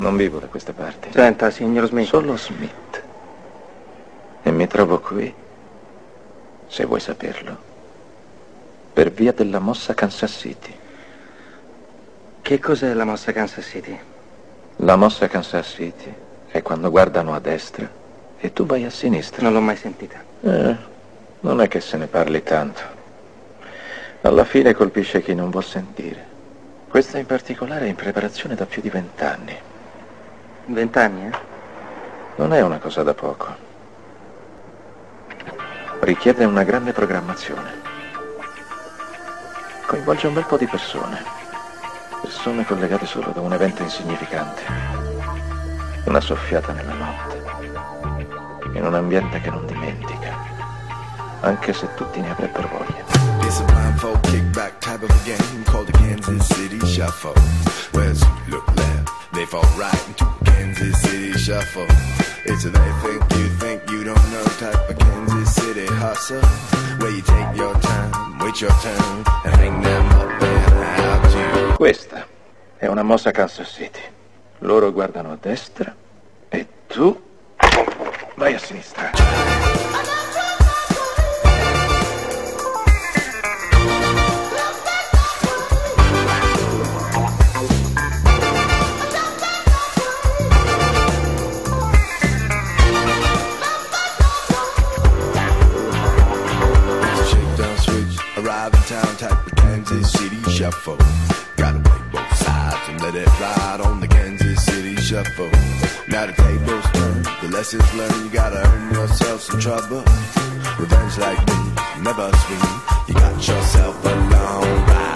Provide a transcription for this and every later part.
Non vivo da queste parti. Senta, signor Smith. Solo Smith. E mi trovo qui, se vuoi saperlo, per via della mossa Kansas City. Che cos'è la mossa Kansas City? La mossa Kansas City è quando guardano a destra e tu vai a sinistra. Non l'ho mai sentita. Non è che se ne parli tanto. Alla fine colpisce chi non vuol sentire. Questa in particolare è in preparazione da più di 20 anni. 20 anni, eh? Non è una cosa da poco. Richiede una grande programmazione. Coinvolge un bel po' di persone. Persone collegate solo da un evento insignificante. Una soffiata nella notte. In un ambiente che non dimentica. Anche se tutti ne avrebbero voglia. It's a blindfold kickback type of a game called the Kansas City Shuffle. Where as you look left, they fall right into the Kansas City Shuffle. It's a you think you don't know type of Kansas City hustle. Where you take your time, wait your turn, and hang them up and out you. Questa è una mossa Kansas City. Loro guardano a destra e tu vai a sinistra. Arrive in town type of Kansas City Shuffle. Gotta play both sides and let it ride on the Kansas City Shuffle. Now the tables turn, the lessons learned, you gotta earn yourself some trouble. Revenge like me, never sweet, you got yourself a long ride.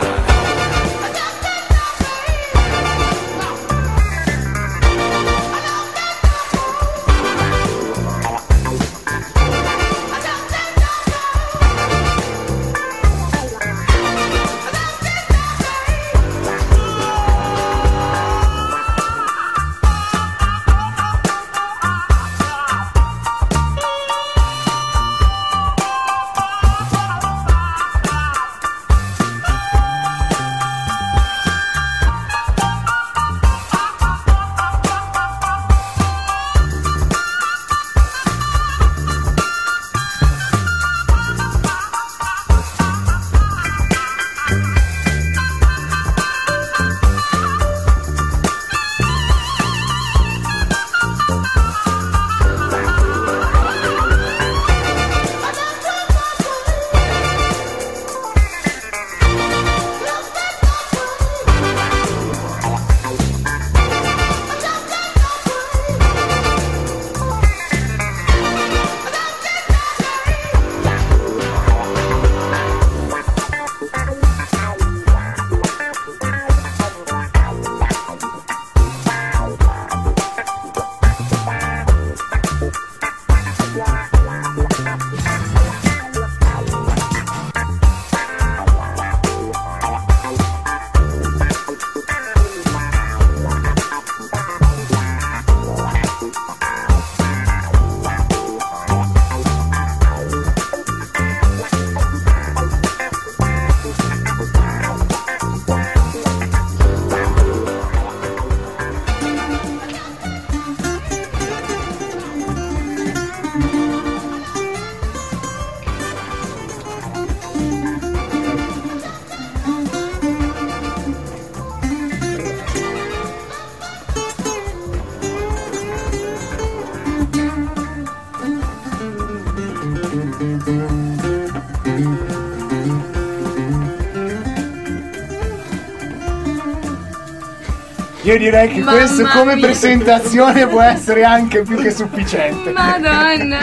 Io direi che questo come presentazione può essere anche più che sufficiente. Madonna.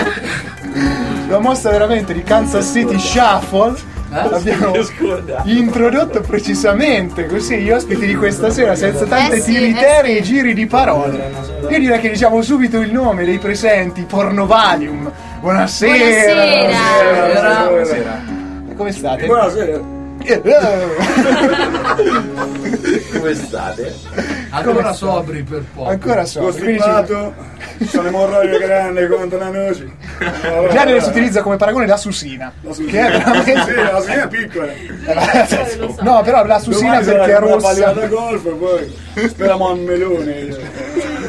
La mossa veramente di Kansas City Shuffle l'abbiamo introdotto precisamente così gli ospiti di questa sera, senza tante tiritere e giri di parole. Io direi che diciamo subito il nome dei presenti. Pornovalium. Buonasera. Buonasera. Come state? Buonasera. Come state? Ancora sobri per poco. Ancora sobri. Costipato, sono emorroide grande quanto la noce. Già si utilizza come paragone la susina. Che è veramente... Sì, la susina è piccola. No, però la susina perché è rossa. Una pallina da golf, poi speriamo a melone.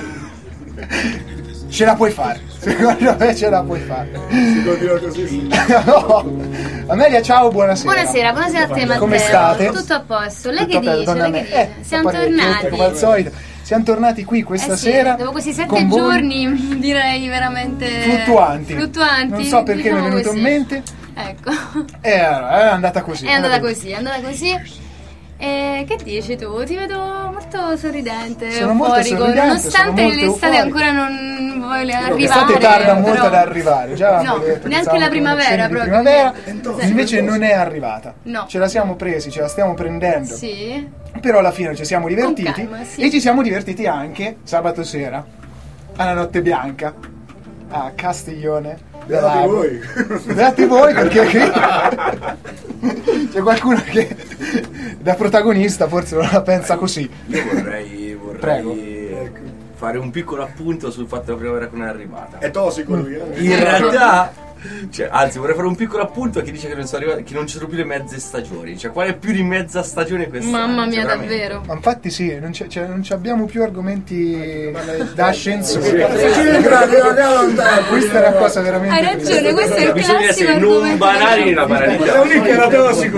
ce la puoi fare. Secondo me ce la puoi fare. Si continua così, sì. No. Amelia, ciao, buonasera. Buonasera a te, Matteo. Come state? Tutto a posto. Lei Tutto che bello, dice? donna Lei me. che dice? Siamo tornati. Come al solito. Siamo tornati qui questa sì, sera. dopo questi 7 con voi. giorni, direi veramente Fluttuanti. Fluttuanti. Non so perché diciamo mi è venuto così. in mente. Ecco. È andata così. È andata così. E che dici tu? Ti vedo molto sorridente, Sono molto euforico, sorridente, nonostante sono molto l'estate euforico. ancora non vuole arrivare. L'estate tarda molto però- ad arrivare, già No, vedete, neanche pensavo la che primavera un'azione di proprio. primavera, invece non è arrivata. No. Ce la siamo presi, ce la stiamo prendendo. Sì. Però alla fine ci siamo divertiti calma, sì. e ci siamo divertiti anche sabato sera alla Notte Bianca a Castiglione. Beati voi. Beati voi perché qui c'è qualcuno che da protagonista forse non la pensa così. Io vorrei Prego. fare un piccolo appunto sul fatto che la primavera non è arrivata. È tossico lui, In realtà, cioè, anzi, vorrei fare un piccolo appunto a chi dice che non, sono arrivati, che non ci sono più le mezze stagioni. Cioè, quale è più di mezza stagione quest'anno? Mamma mia, Cioè, veramente. davvero. Ma infatti sì, non abbiamo più argomenti da ascensore. Questa è una cosa veramente Hai ragione, questo è il Bisogna classico essere non argomento. banali nella banalità. È un che era tossico.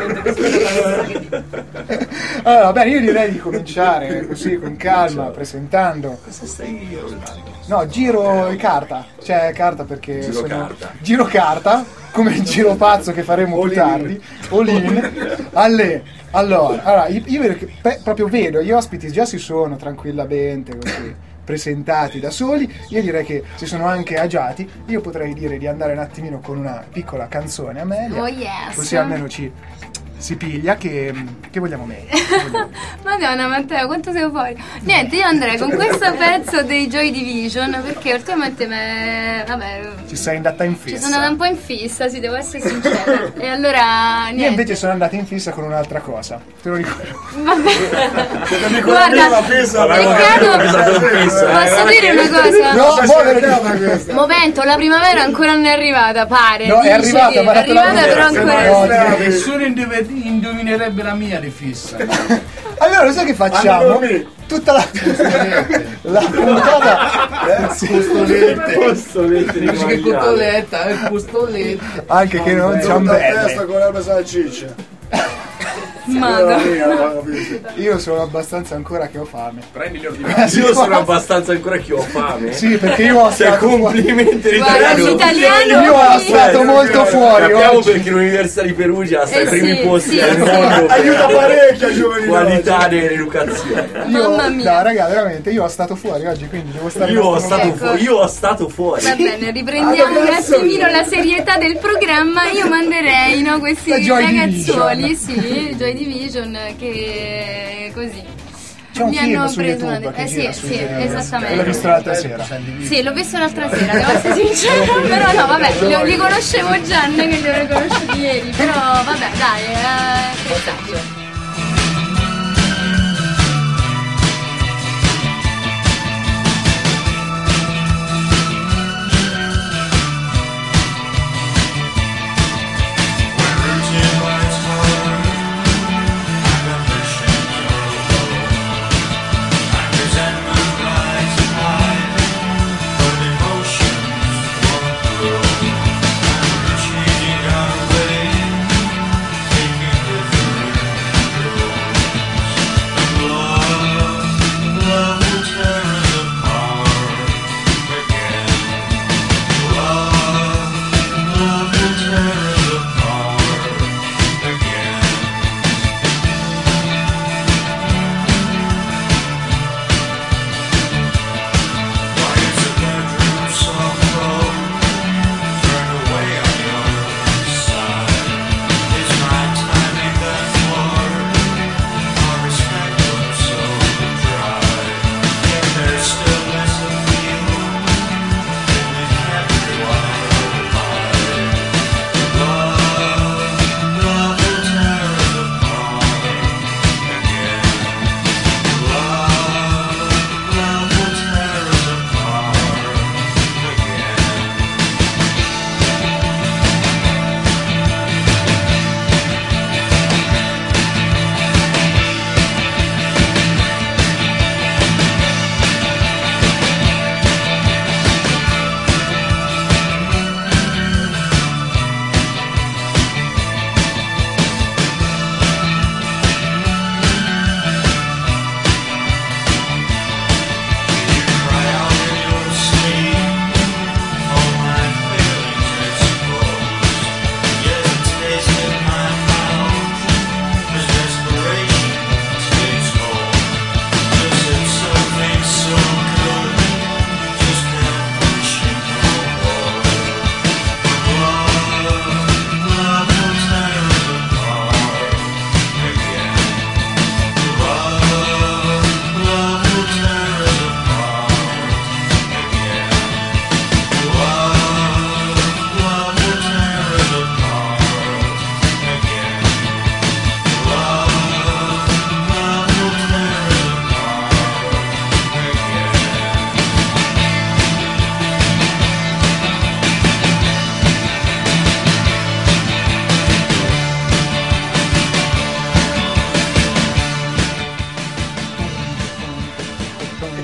Allora, va bene, io direi di cominciare così con calma, presentando. Cosa stai urlando? No, giro carta. Cioè carta perché Giro carta. Giro carta, come il giro pazzo che faremo più tardi. All-in. Allora, io proprio vedo, gli ospiti già si sono tranquillamente così presentati da soli. Io direi che si sono anche agiati. Io potrei dire di andare un attimino con una piccola canzone a Amelia. Oh yes. Così almeno si piglia che vogliamo meglio. Madonna Matteo, quanto sei fuori. Niente, io andrei con questo pezzo dei Joy Division perché ultimamente vabbè, Ci sei andata in ci fissa. sono andata un po' in fissa, sì, devo essere sincera. E allora niente. Io invece sono andata in fissa con un'altra cosa. Te lo ricordo. Vabbè. Guarda, peccato. Posso dire una cosa? No, Momento, la primavera ancora non è arrivata, pare. No, è dice arrivata, che ma è arrivata però ancora. no, Nessuno indovinerebbe la mia di fissa. allora, lo sai che facciamo? Tutta la puntata. Postolette di Dici che maiale. cotoletta, costoletta. Anche che non c'è un testa belle. con l'erba salsiccia. Madonna. Io sono abbastanza ancora che ho fame. Prendi gli ordinari. Io sono abbastanza ancora che ho fame. Sì, perché io ho Cioè, stato complimenti Guarda, l'italiano. l'italiano. Io ho stato molto fuori Capiamo oggi. perché l'Università di Perugia sta ai Eh primi sì, posti sì, al sì. mondo. Aiuta per parecchio a giovani qualità dell'educazione. Mamma mia. No, raga, veramente, io ho stato fuori oggi, quindi devo stare Io un ho attimo- stato Ecco. fuori. Io ho stato fuori. Va bene, riprendiamo un attimino la serietà del programma. Io manderei questi La Joy ragazzoli, sì, Joy Division, che così. C'è un mi film hanno su preso YouTube una- che gira sì, sui sì, giornali. esattamente. L'ho visto l'altra sera. Sì, l'ho visto l'altra sera, devo essere sincera, però no, vabbè, li conoscevo già, non è che li ho riconosciuti ieri, però vabbè, dai, interessante. Cheating on the way, taking the thrill.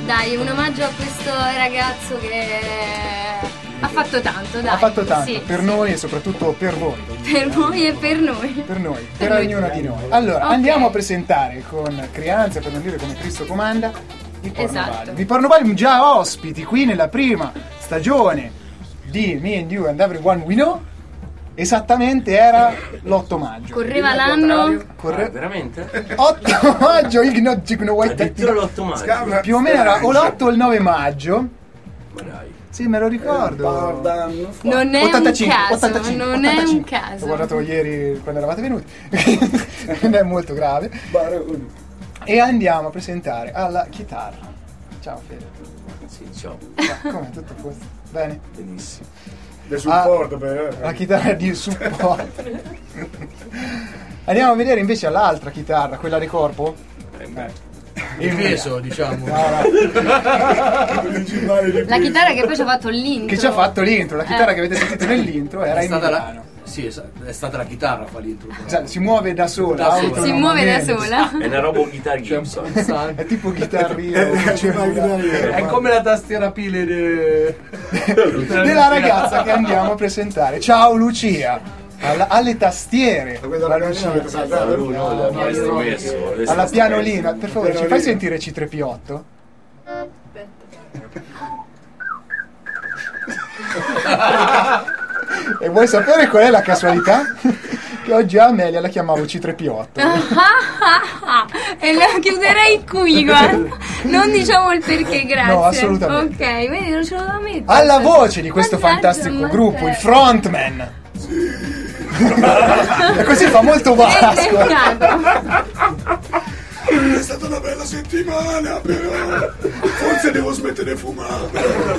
dai, un omaggio a questo ragazzo che ha fatto tanto, dai. Ha fatto tanto, sì, per noi e soprattutto per voi. Per voi e per noi. Per ognuno di noi. Allora, Ok. andiamo a presentare con crianza, per non dire come Cristo comanda, i Pornovali. Esatto. I Pornovali già ospiti qui nella prima stagione di Me and You and Everyone We Know. Esattamente era l'8 maggio. Correva l'anno. Veramente? 8 maggio, Addirittura l'8 maggio. più o meno era o l'8 o il 9 maggio. Ma dai. Sì, me lo ricordo. Non è 85, un caso, 85, non è 85. un caso. L'ho guardato ieri quando eravate venuti. Non è molto grave. E andiamo a presentare alla chitarra. Ciao Fede. Sì, ciao. Com'è tutto a posto? Bene? Benissimo. Del supporto per... La chitarra di supporto. Andiamo a vedere invece l'altra chitarra, quella di corpo. Il peso, diciamo. La chitarra che poi ci ha fatto l'intro. Che ci ha fatto l'intro, la chitarra che avete sentito nell'intro era È in stata Milano. sì, è stata la chitarra a fare l'intro. Si muove da sola. Da sola. Si muove da sola. È una roba Guitar Gibson. È tipo chitarrino. È come la tastiera pile Della ragazza che andiamo a presentare. Ciao Lucia. Alle tastiere. La Lucia. Alla pianolina. Per favore, ci fai sentire C3P8? E vuoi sapere qual è la casualità? Che oggi a Amelia la chiamavo C3P8. E la chiuderei qui, guarda. Non diciamo il perché, grazie. No, assolutamente. Ok, vedi, non ce lo devo mettere. Alla voce di questo Mannaggia, fantastico ma gruppo, te. il frontman. E così fa molto Vasco. È stata una bella settimana, però forse devo smettere di fumare.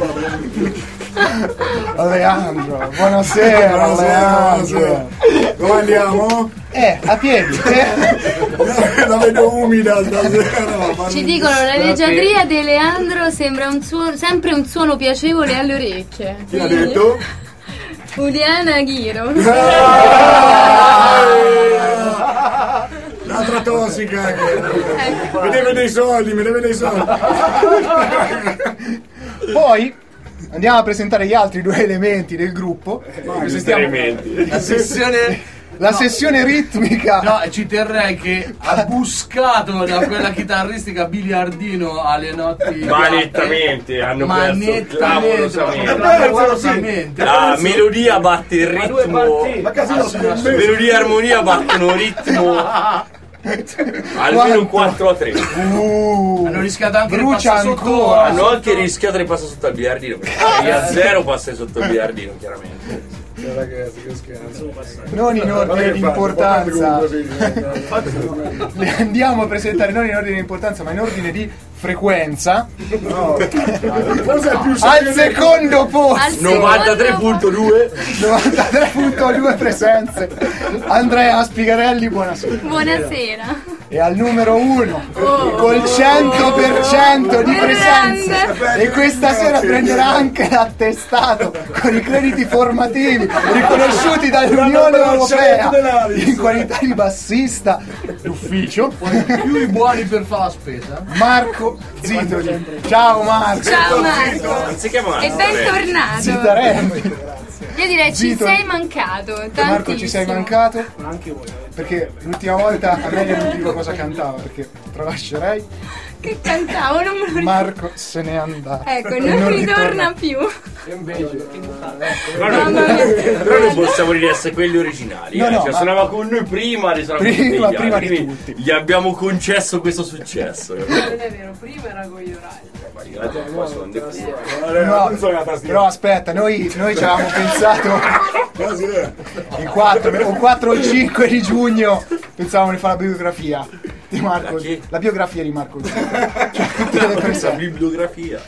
Leandro, buonasera Leandro. Come andiamo? A piedi. La vedo umida stasera. Ci dicono la leggiadria di Leandro sembra sempre un suono piacevole alle orecchie. Chi l'ha detto? Uliana Ghiro. L'altra tossica. Mi deve dei soldi. Poi andiamo a presentare gli altri due elementi del gruppo. La sessione ritmica. No, ci terrei che ha buscato da quella chitarristica biliardino alle notti. Malettamente hanno perso clamorosamente. La La melodia batte il ritmo. Melodia e armonia battono ritmo. Almeno un 4-3. hanno rischiato anche di brucia passare sotto. ancora. Hanno anche rischiato di passare sotto il biliardino. Perché a 0 passa sotto il biliardino, chiaramente. Ragazzi, che scherzo. Non in ordine di importanza. Le andiamo a presentare non in ordine di importanza, ma in ordine di frequenza. Forse è più Al secondo posto. 93.2. 93.2 presenze. Andrea Spigarelli, buonasera. Buonasera. E al numero 1 col 100% di presenze. E questa sera prenderà anche l'attestato con i crediti formativi riconosciuti dall'Unione Europea in qualità di bassista d'ufficio. Più i buoni per fare la spesa. Marco Zitoli. Ciao Marco. Ciao Marco. Non si chiama E bentornato. Zitarelli. Io direi ci Zitoli. sei mancato. Marco, ci sei tantissimo. mancato? Anche voi. Perché l'ultima volta a me non dico cosa cantava, perché tralascerei. Che cantavo, non me lo ricordo. Marco se n'è andato. Ecco, E non ritorna più. Però non possiamo dire essere quelli originali. No, no, cioè, ma- suonava con noi prima di suonare Prima- con tutti gli prima altri, di quindi tutti. Gli abbiamo concesso questo successo. Non è vero, prima era con gli orari. No, però aspetta, noi ci avevamo pensato il 4 o il 5 di giugno pensavamo di fare la biografia di Marco, La chi? la biografia di Marco Zitoli. Cioè tutte le Questa persone. bibliografia.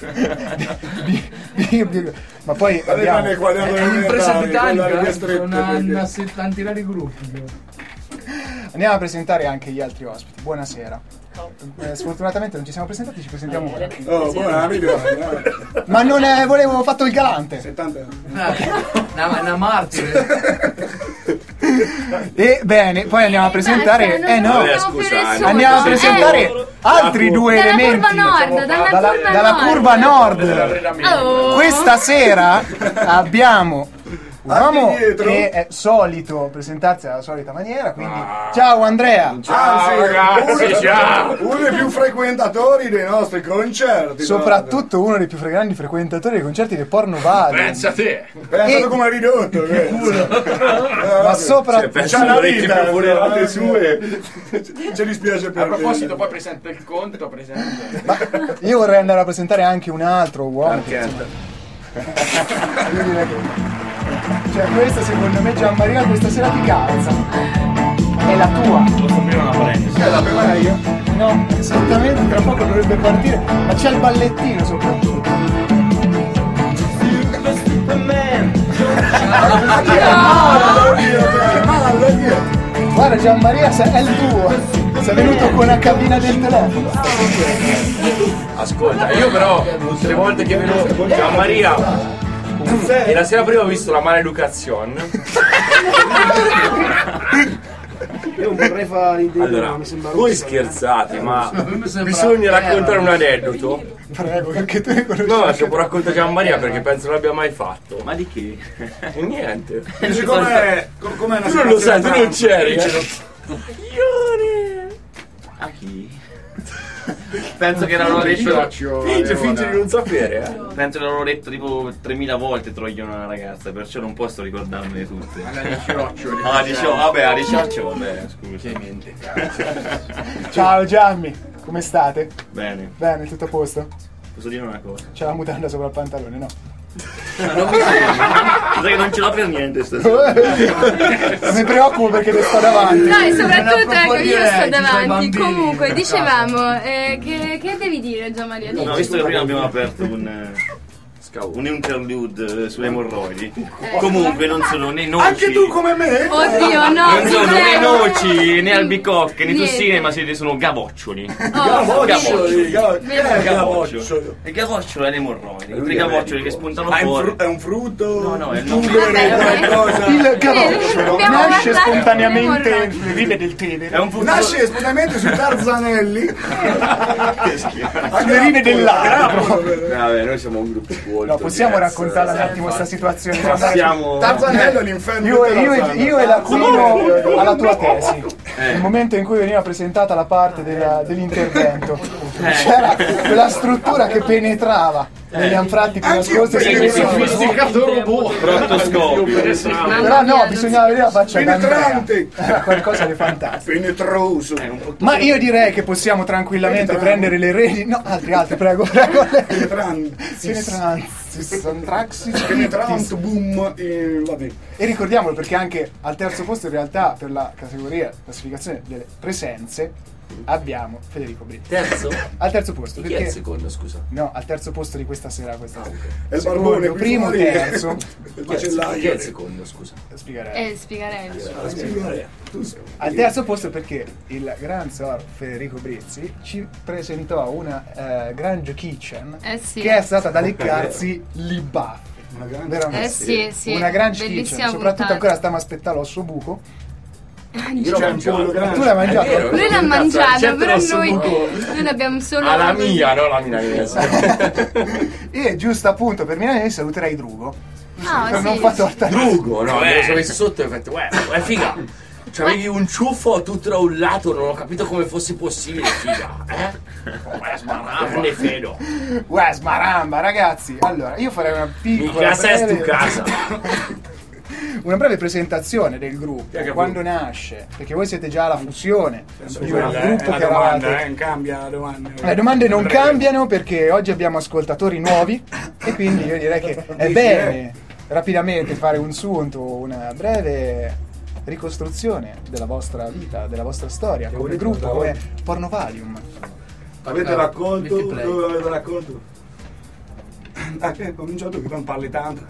Ma poi abbiamo È un'impresa britannica, una settantina di gruppi. andiamo a presentare anche gli altri ospiti. Buonasera. Sfortunatamente non ci siamo presentati, ci presentiamo ora. Oh, buona video. Ma non è, volevo fatto il galante. 70. Una martire. E bene, poi andiamo a presentare. Basta, non No, siamo più scusa, nessuno. andiamo a presentare altri due Dalla elementi curva nord, dalla curva nord. Oh. Questa sera abbiamo un uomo dietro. che è solito presentarsi alla solita maniera, quindi ciao Andrea. Anzi, uno dei più frequentatori dei nostri concerti. Soprattutto uno dei più grandi frequentatori dei concerti del Porno Valley. Pensa te. Pensate come è ridotto. Ma soprattutto c'ha la vita moderate sue. Ci dispiace per A proposito, poi presenta il conto, presenta. io vorrei andare a presentare anche un altro uomo. Che, insomma, io direi che cioè questa secondo me Gianmaria questa sera ti calza. È la tua. Posso aprire una parentesi? È la prima io. No, esattamente, tra poco dovrebbe partire, ma c'è il ballettino soprattutto. Guarda Gianmaria, è il tuo. Sei venuto con la cabina del telefono. Ascolta, io però tutte le volte che vedo Gianmaria e la sera prima ho visto la maleducazione. Io non vorrei fare l'idea, Allora, mi sembra voi russo. scherzate, ma bisogna raccontare un aneddoto. Prego, perché tu ne conosci. No, se può raccontare Gianmaria perché penso non l'abbia mai fatto. Ma di che? E niente. Com'è una Tu non lo sai, tu non c'eri. A chi? Penso che l'hanno detto. Finge di non sapere, Penso che l'hanno detto tipo 3000 volte troiano una ragazza, perciò non posso ricordarmene tutte. Vabbè, a riccioccio, vabbè, scusa. Ciao Gianni, come state? Bene, Bene, tutto a posto? posso dire una cosa? C'è la mutanda sopra il pantalone, no? Non mi sembra. Che non ce l'ho per niente stasera. Mi preoccupo perché ti sto davanti. No, e soprattutto ecco, io sto ci sono i davanti. bambini. Comunque, dicevamo, che devi dire Gianmaria? No, visto che prima abbiamo aperto un interlude sulle emorroidi. Comunque non sono né noci. Anche tu come me? Oddio, no, Non sono né prego. noci, né albicocche, né Niente. tossine, ma sono gaboccioli. Gaboccioli. Gabocciolo. Il gabocciolo è l'emorroide. I gaboccioli che spuntano fuori. È un frutto? No, è il un nome. tubero, Vabbè, qualcosa. Il gabocciolo Abbiamo nasce guardato spontaneamente le nelle rive del Tevere. È un frutto. Nasce spontaneamente sui Tarzanelli. Sulle rive del lago. Vabbè, noi siamo un gruppo molto. No, possiamo raccontare un attimo questa situazione? Siamo. Tarzanello l'inferno. Io e l'Aquino alla tua tesi. Il momento in cui veniva presentata la parte dell'intervento, c'era quella struttura che penetrava negli anfratti più nascosti. Brottoscopio. Però no, bisognava vedere la faccia d'Andrea. Penetrante. Era qualcosa di fantastico. Penetroso. Ma io direi che possiamo tranquillamente prendere le redini. No, altri, prego. Penetrante, boom. Vabbè. E ricordiamolo perché anche al terzo posto in realtà per la categoria classificazione delle presenze abbiamo Federico Britti. Terzo? Al terzo posto, Chi è il perché secondo, scusa? no, al terzo posto di questa sera, È il barbone secondo, più primo, fuori. terzo. Il Chi è il macellaio. secondo, scusa? Spiegherei. Spiegherei. Al terzo posto perché il gran sor Federico Brizzi ci presentò una Grange Kitchen Sì. che è stata da leccarsi li baffi. Veramente. Sì. Una Grange Bellissima Kitchen, soprattutto puntata. ancora stiamo aspettando al suo buco. Io l'ho mangiato. Tu l'hai mangiato? È vero. Lui l'ha mangiato, Certo, però lo so noi buco. l'abbiamo solo. Alla mia, no la milanese. E giusto appunto per Milano saluterei Drugo. Per non sì. far torta a Drugo, no, me lo sono messo sotto e ho fatto, è figa. C'avevi un ciuffo tutto da un lato, non ho capito come fosse possibile, figa. Ne fedo. Uè, smaramba, ragazzi. Allora, io farei una piccola Mica sei tu casa. una breve presentazione del gruppo, quando nasce, perché voi siete già alla fusione di un gruppo che eravate. Cambia la domanda. Le domande non cambiano perché oggi abbiamo ascoltatori nuovi e quindi io direi che è bene rapidamente fare un sunto, una breve ricostruzione della vostra vita, della vostra storia come gruppo, come Porno Valium. Avete racconto? Avete racconto? Ho cominciato che non parli tanto.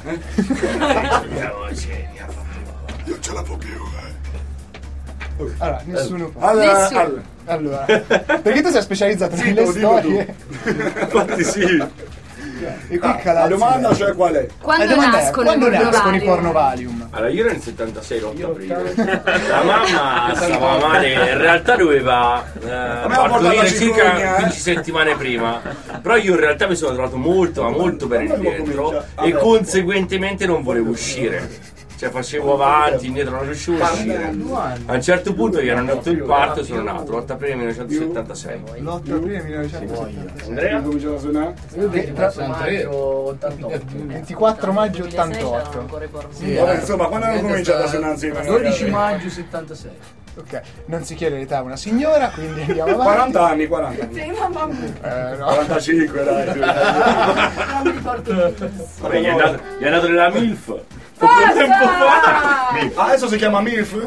Io ce la può più, Allora, nessuno Allora, perché tu sei specializzato nelle dillo storie. Infatti sì. E qui La domanda cioè qual è? Quando nascono i pornovalium? Allora io ero nel 76, l'8 aprile. La mamma stava male, in realtà doveva partorire circa 15 settimane prima. Però io in realtà mi sono trovato molto bene dentro e conseguentemente non volevo uscire. Cioè facevo avanti, indietro, non riuscivo a uscire. A un certo punto gli hanno dato il parto e sono nato, l'8 aprile 1976. L'8 aprile 1976. Andrea? Ho cominciato a suonare? 24 maggio 88. Vabbè, insomma, quando hanno cominciato a suonare insieme? 12 maggio 76. Ok, non si chiede l'età a una signora, quindi andiamo avanti. 40 anni. Sì, mamma mia. No. 45, dai. Non mi ricordo più. Vabbè, gli è andato nella MILF. Tempo fa. Adesso si chiama MILF?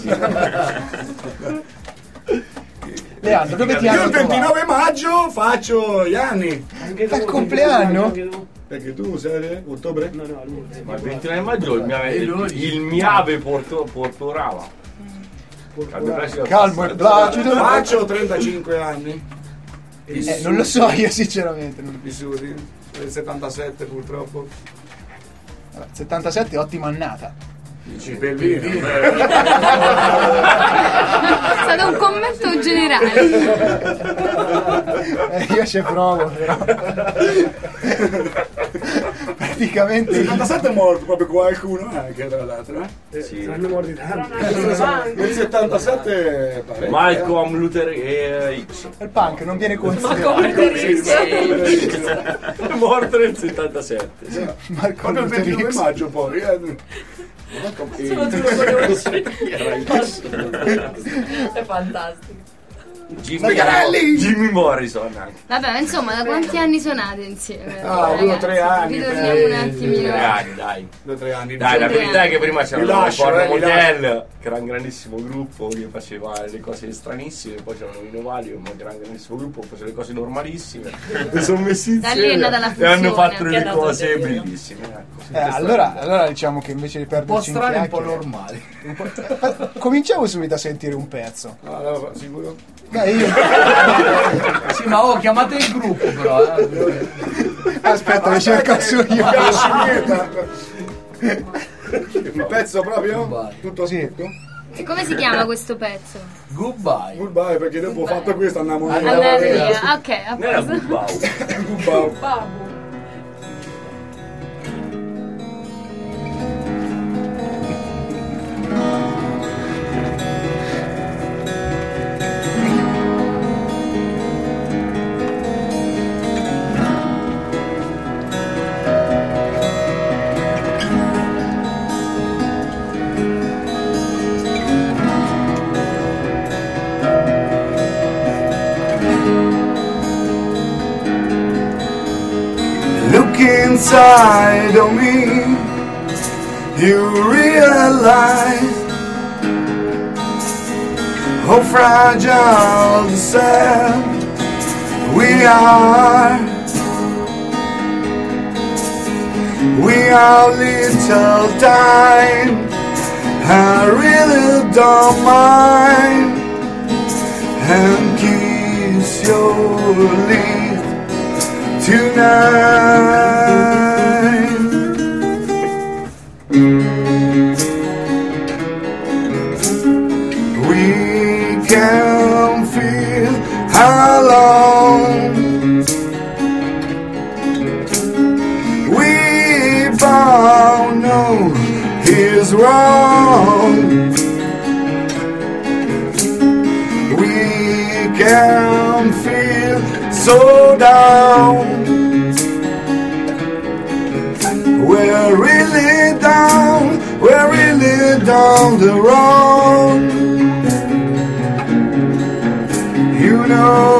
Leandro, dove ti Io hanno il 29 maggio faccio gli anni. Fa il compleanno? Perché tu sei ottobre? Ma il 29 maggio il miave portorava. Calmo e placido. Faccio 35 anni. Non lo so io sinceramente. Vissuti. Nel 77 purtroppo. 77 ottima annata. Cipellino. È stato un commento generale. Io ci provo però. Praticamente 77 è morto proprio qualcuno anche tra l'altro. Sì. Saranno morti tanti. Nel 77 parecchio. Malcolm Luther X. il punk non viene considerato. È morto nel 77. Quando il 29 maggio poi. È fantastico. Jimmy Morrison anche. Vabbè, insomma, da quanti anni suonate insieme? 2 o 3 anni. Ritorniamo un attimino. 3 anni, dai. 2 o 3 anni. Dai, la verità è che prima c'era il lascio, Porno mi Model, che era un grandissimo gruppo che faceva le cose stranissime, poi c'erano i Novali, che era un grandissimo gruppo che faceva le cose normalissime. E sono messi Da lì è nata la insieme e hanno fusione. fatto delle cose bellissime. Ecco. Allora diciamo che invece di Un po' perderci in strani, un po' chiacchiere, normali. cominciamo subito a sentire un pezzo. Allora, sicuro? Dai, io Sì, ma chiamate il gruppo però. aspetta, lo cerco su io. Il pezzo proprio? Tutto Sì. E come si chiama questo pezzo? Goodbye. Goodbye, perché dopo ho fatto questo andiamo Andrea via. Ok, a Non era posto. Goodbye. Babbo. Look inside of me, you realize how fragile the self we are. We are little time, I really don't mind, and kiss your lips tonight. We can feel alone. We both know he's wrong. We can feel so down. We're really down the road. You know,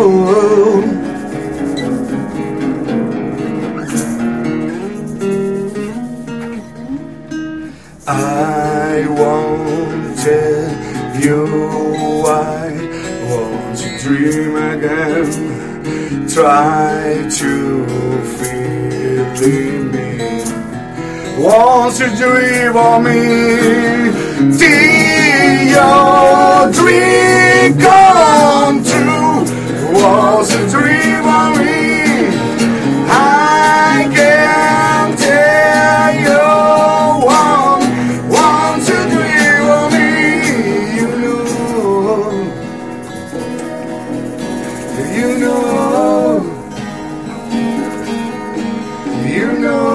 I won't tell you why. Won't you dream again? Try to feel in me. Won't you dream of me? Till your dream come true. Won't you dream of me? I I can tell you one, two, three for me. You know, you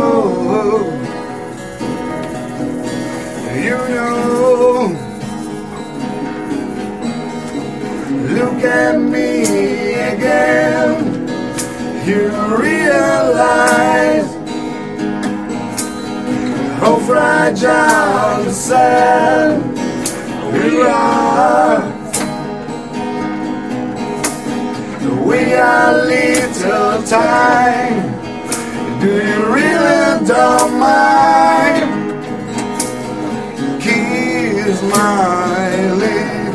know. Look at me again. You realize how fragile the sand we are. We are little time. Do you really don't mind? Kiss my lips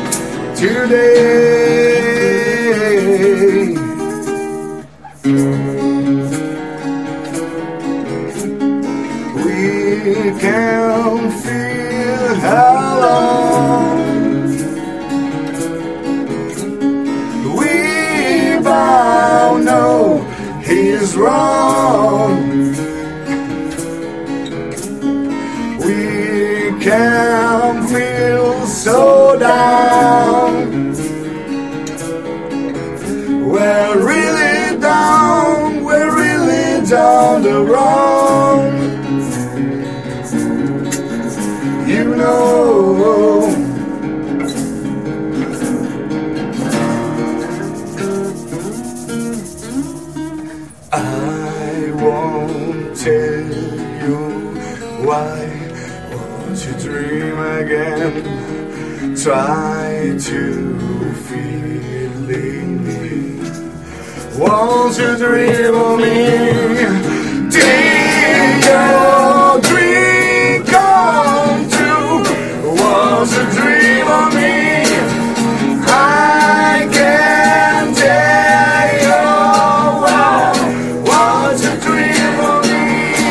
today. We can feel how long we both know he's wrong. We can feel so down. We're really down the wrong. You know. I won't tell you why. Won't you dream again? Try to feel in me. Won't you dream of me? Did your dream come true? Won't you dream of me? I can tell you why. Won't you dream of me?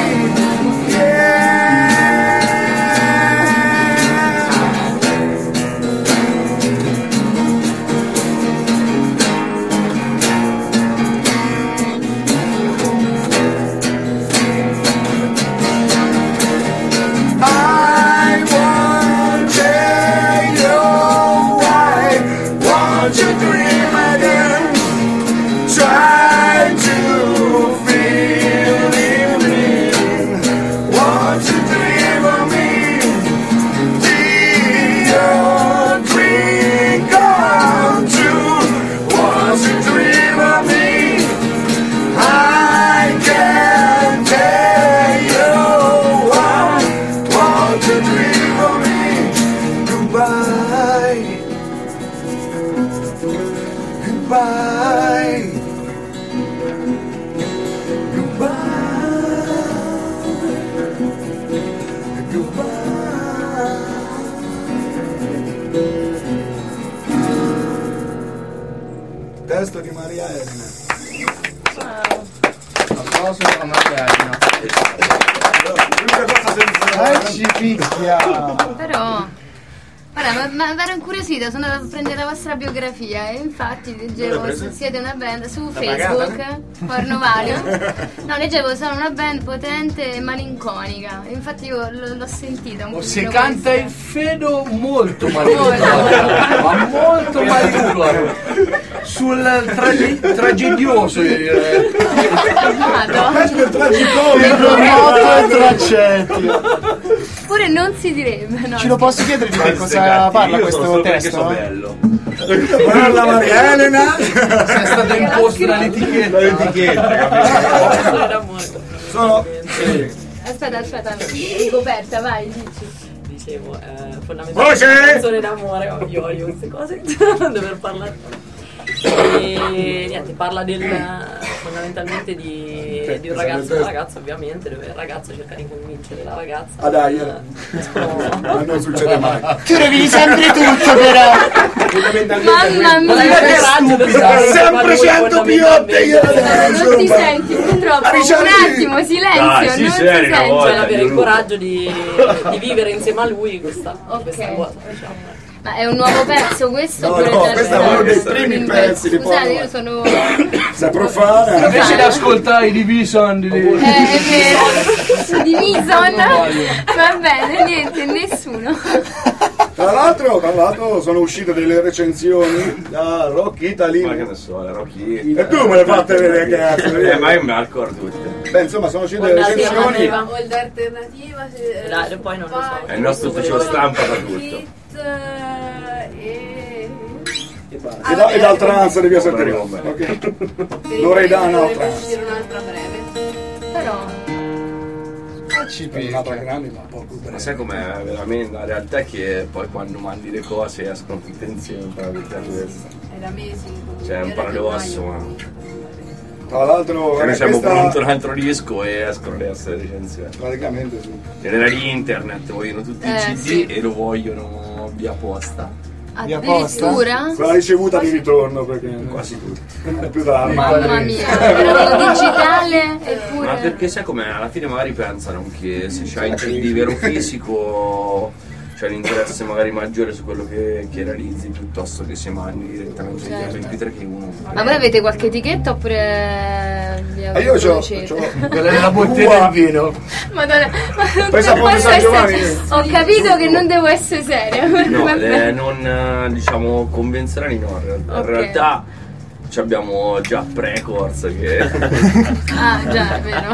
Testo di Maria Elena. Applauso per Maria Elena. Ci picchia. Però ma ero incuriosita, sono andata a prendere la vostra biografia e infatti leggevo siete una band su Facebook, Pornovario. No, leggevo sono una band potente e malinconica. Infatti io l'ho sentita un po'. Si canta il Fedo molto malinconico, ma molto malinconico. Sul tragedioso io direi. Questo è tragicomico, noto e traccetti. Pure non si direbbe, no? Ce lo posso chiedere di che cosa parla questo testo? Bello. Parla Maria Elena. È stata imposta l'etichetta. Sono Aspetta, ricoperta, vai, dici. Dicevo, fondamentalmente una canzone d'amore, io odio queste cose, non dover parlare. E niente, parla fondamentalmente di un ragazzo e una ragazza, ovviamente, dove il ragazzo cerca di convincere la ragazza. Ah dai, ma non succede mai. Tu rovini sempre tutto però. Mamma mia, sempre 100 piotte io non ti senti purtroppo. Un attimo, silenzio, non ti senti. Cioè avere il coraggio di vivere insieme a lui questa cosa, diciamo. Ma è un nuovo pezzo questo? No, oppure questo è uno dei primi pezzi di Scusate, io sono... sei profana. Invece di ascoltare i Division è vero. Division? Va bene, niente, nessuno. Tra l'altro sono uscite delle recensioni da Rock Italy. Ma che ne so, la Rocky. E tu me le fate vedere, cazzo. Ma io me la ricordo tutte. Beh, insomma, sono uscite delle recensioni. O l'alternativa. Poi non lo so. È il nostro ufficio stampa da tutto. E dal trans di via Settembre. Ok. Loredana al trans. Un'altra breve. Però... Ma sai com'è veramente? La realtà è che poi quando mandi le cose escono tutte insieme per la vita questa. Era mesi. Cioè è un paradosso, ma... Tra l'altro noi siamo pronti un altro disco e escono le altre recensioni. Praticamente sì. Nell'era di internet vogliono tutti i CD sì. e lo vogliono via posta. Addirittura? Con la ricevuta di ritorno perché quasi tutti. È più da Mamma mia, era digitale eppure. Ma perché sai com'è? Alla fine magari pensano che se c'hai di vero fisico c'è l'interesse magari maggiore su quello che realizzi piuttosto che se mandi direttamente certo. via MP3 che uno. Ma voi avete qualche etichetta oppure io c'ho quella della bottiglia del vino. Madonna, presa a San Giovanni. Ho capito che non devo essere seria. No, non diciamo convenzionali no, in realtà abbiamo già Precords che ah già è vero.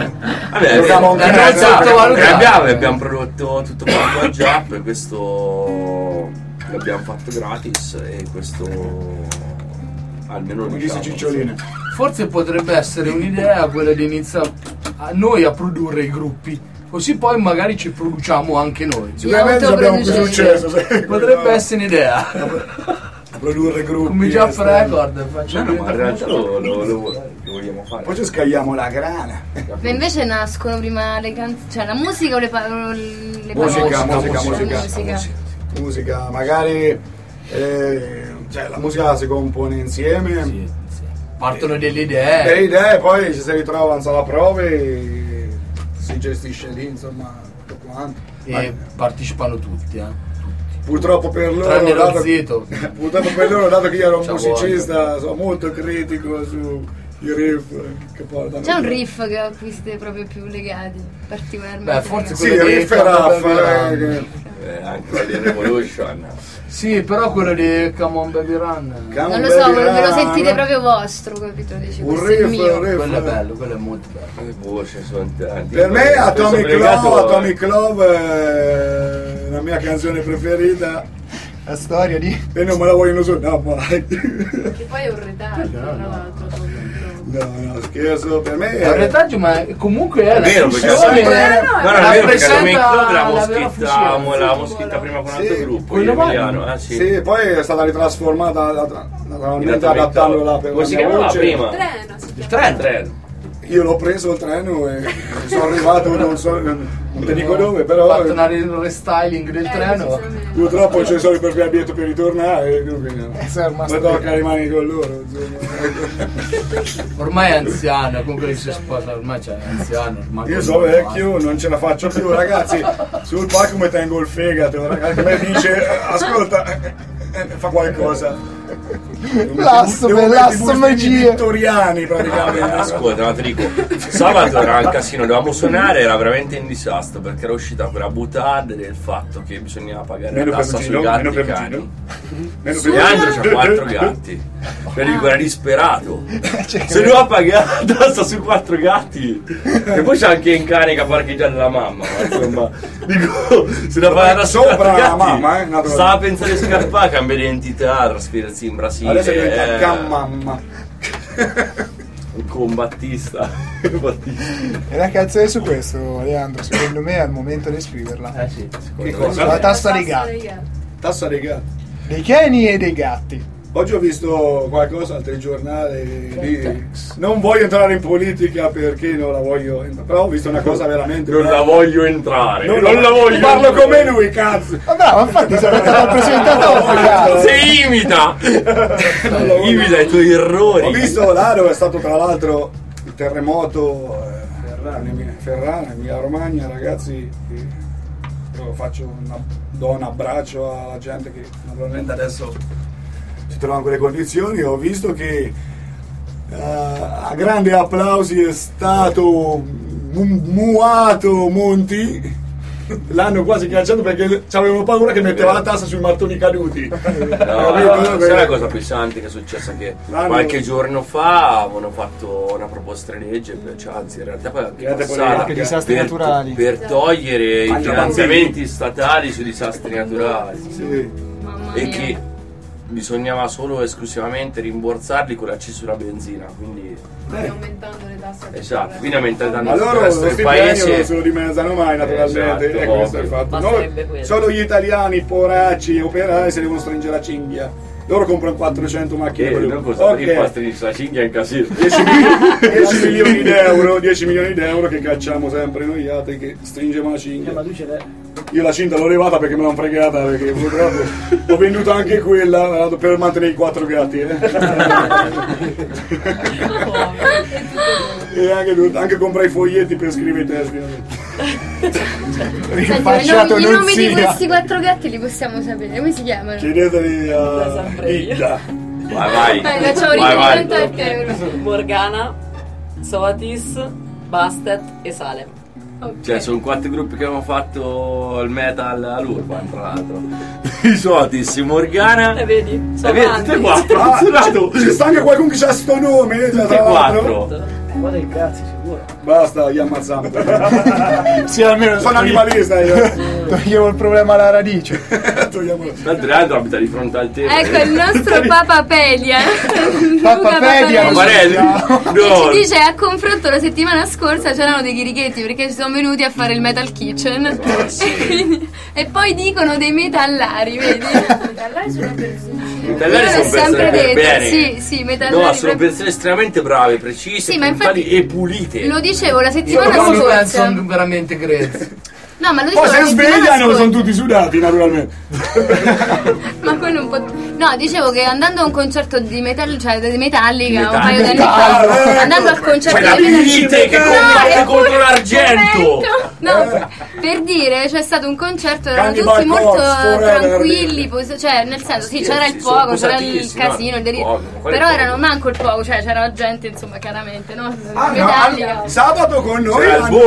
Vabbè, abbiamo prodotto tutto quanto a Giap e questo l'abbiamo fatto gratis e questo almeno lo diciamo. Forse potrebbe essere un'idea quella di iniziare noi a produrre i gruppi, così poi magari ci produciamo anche noi. Sicuramente abbiamo più successo. Potrebbe essere un'idea. Produrre gruppi come già Record facciamo ma in realtà lo vogliamo fare. Poi ci scagliamo la grana. Ma invece nascono prima le canzoni, cioè la musica o le musica magari cioè la musica si compone insieme, sì. Partono delle idee, poi ci si ritrova in sala prove e si gestisce lì insomma tutto quanto e partecipano tutti Purtroppo per loro, dato che io ero un musicista, sono molto critico sui riff che portano. C'è un riff che acquiste proprio più legati, particolarmente. Beh, forse sì, il riff era anche quello di Revolution. Sì, però quello di Come On Baby Run. Non lo so, ve lo sentite proprio vostro, capito? Dice, un riff, quello è bello, quello è molto bello. Le voci sono tanti. Per me Atomic Love è la mia canzone preferita. La storia di... E non me la vogliono suonare mai. Che poi è un retaggio, tra l'altro. No, scherzo, per me è un retaggio, ma comunque è vero, perché l'avevamo scritta prima con un altro gruppo, Emiliano. Sì, poi è stata ritrasformata naturalmente adattandola per come si chiamava prima? Il treno. Io l'ho preso il treno e sono arrivato, non ti dico dove, però ho fatto un restyling del treno. Purtroppo c'è solo per via biglietto per ritornare, quindi mi tocca rimanere con loro. Ormai è anziano, comunque si sposa, ormai è anziano. Io sono vecchio, non ce la faccio più, ragazzi. Sul palco mi tengo il fegato, ragazzi, mi dice ascolta, fa qualcosa. L'asso magia vittoriani praticamente. Ascolta, ma ti dico, sabato era un casino, dovevamo suonare, era veramente un disastro perché era uscita quella butade del fatto che bisognava pagare la tassa sui gatti e cani. Leandro c'ha 4 gatti, per dico era disperato, se doveva pagare la tassa sui 4 gatti e poi c'è anche in cane che ha parcheggiato la mamma, ma insomma dico, se da pagare la sopra la mamma stava a pensare di scappare, cambiare identità, trasferirsi in Brasile. Adesso diventa mamma. Con Battista. E la canzone su questo, Leandro, secondo me è il momento di scriverla. Sì. Che cosa? La tassa dei gatti. Tassa dei gatti. Dei cani e dei gatti. Oggi ho visto qualcosa al telegiornale di... Non voglio entrare in politica perché non la voglio, però ho visto una cosa veramente... Non la voglio entrare. Non la voglio. Parlo come lui, cazzo. Ma bravo, infatti sarebbe stato presentato. Si imita. Imita i tuoi errori. Ho visto là dove è stato tra l'altro il terremoto Ferrara, Emilia Romagna, ragazzi. do un abbraccio alla gente che naturalmente adesso si trova in quelle condizioni. Ho visto che a grandi applausi è stato muato Monti. L'hanno quasi cacciato perché avevano paura che metteva la tassa sui mattoni caduti. No, sai la cosa pesante che è successa? Che qualche giorno fa avevano fatto una proposta di legge, cioè, anzi in realtà poi anche passata, disastri naturali, per togliere i finanziamenti statali sui disastri naturali. Sì. E che bisognava solo e esclusivamente rimborsarli con l'accesso sulla benzina, quindi aumentando le tasse. Esatto, quindi aumentando ma loro lo stipendio non se lo dimezzano mai naturalmente, esatto, e questo è il fatto. Solo gli italiani poracci operai se devono stringere la cinghia. Loro comprano 400 macchine non cosa per la cinghia in casino. 10 milioni di euro che cacciamo sempre noi altri che stringiamo la cinghia. Ma tu ce l'hai. Io la cinta l'ho levata perché me l'hanno fregata, perché purtroppo ho venduto anche quella per mantenere i 4 gatti. E anche comprai i foglietti per scrivere i testi. I nomi di questi 4 gatti li possiamo sapere, come si chiamano? Chiedeteli a Ida. Vai. Facciamo riferimento Morgana, Soatis, Bastet e Salem. Okay. Cioè sono 4 gruppi che abbiamo fatto il metal all'Urban, tra l'altro. I Soatis, Morgana. E vedi? Tutte 4. C'è sta anche qualcuno che c'ha sto nome. Tutte 4. Guarda i cazzi, sicuro. Basta, gli ammazziamo. Sì, almeno sono animalista io. Togliamo il problema alla radice. L'altro abita di fronte al telo. Ecco il nostro Papa Pedia. Papa Pedia. Ci dice a confronto la settimana scorsa c'erano dei chirichetti perché ci sono venuti a fare il Metal Kitchen. E poi dicono dei metallari, vedi? Metallari sono persone. Metallari sono persone per bene. Sì, metallari. No, sono persone estremamente brave, precise, puntuali e pulite. Lo dicevo la settimana scorsa. Sono veramente grezzi. No, ma lo dicevo. Poi se svegliano sono tutti sudati, naturalmente. Ma quello un po'. No, dicevo che andando a un concerto di Metallica un paio di anni fa, andando al concerto di Metallica che compete contro l'argento. No, per dire, c'è stato un concerto, erano tutti molto tranquilli, cioè nel senso sì, c'era il fuoco, c'era il casino, però erano manco il fuoco, cioè c'era la gente, insomma, chiaramente, no? Metallica. Sabato con noi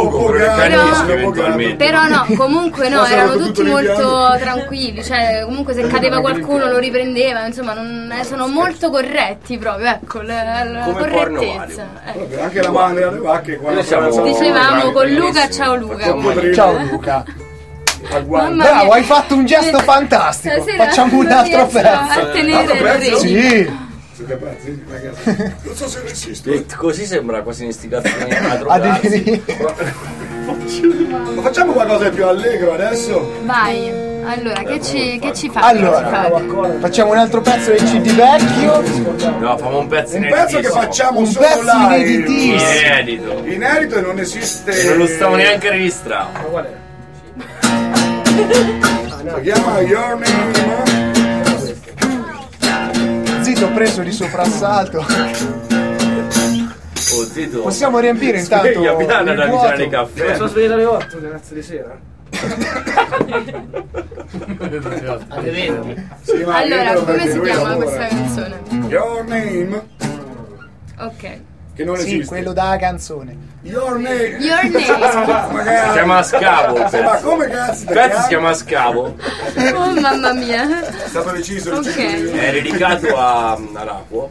però no, comunque no, erano tutti molto tranquilli, cioè comunque se cadeva qualcuno lo riprendeva, insomma sono molto corretti proprio, ecco, la correttezza. Anche la mano delle vacche quando dicevamo con Luca, ciao Luca. Ciao Luca. Bravo, hai fatto un gesto fantastico. Facciamo un altro pezzo. A tenere sì. Siete pazzi, ragazzi? Non so se resisto. Così sembra quasi un'istigazione a drogarsi. Ma facciamo qualcosa di più allegro adesso? Vai, allora che ci fa? Allora, facciamo un altro pezzo del CD vecchio. No, facciamo un pezzo che facciamo un solo pezzo inedito. Inedito e non esiste. Non lo stiamo neanche registrando. Ma qual è? Si chiama Your Name. Zitto preso di soprassalto. Zitto. Possiamo riempire intanto. Abbiamo da mangiare il caffè. Non sono svegliato alle 8 ragazzi di sera. Alle 20. Sì, allora, come si chiama questa canzone? Your Name. Ok. Che non esiste. Sì, quello da canzone. Your Name. Your Name. Si chiama Scavo. Ma come cazzo? Il pezzo si chiama Scavo. Oh mamma mia. È stato deciso. Ok. È dedicato all'acqua.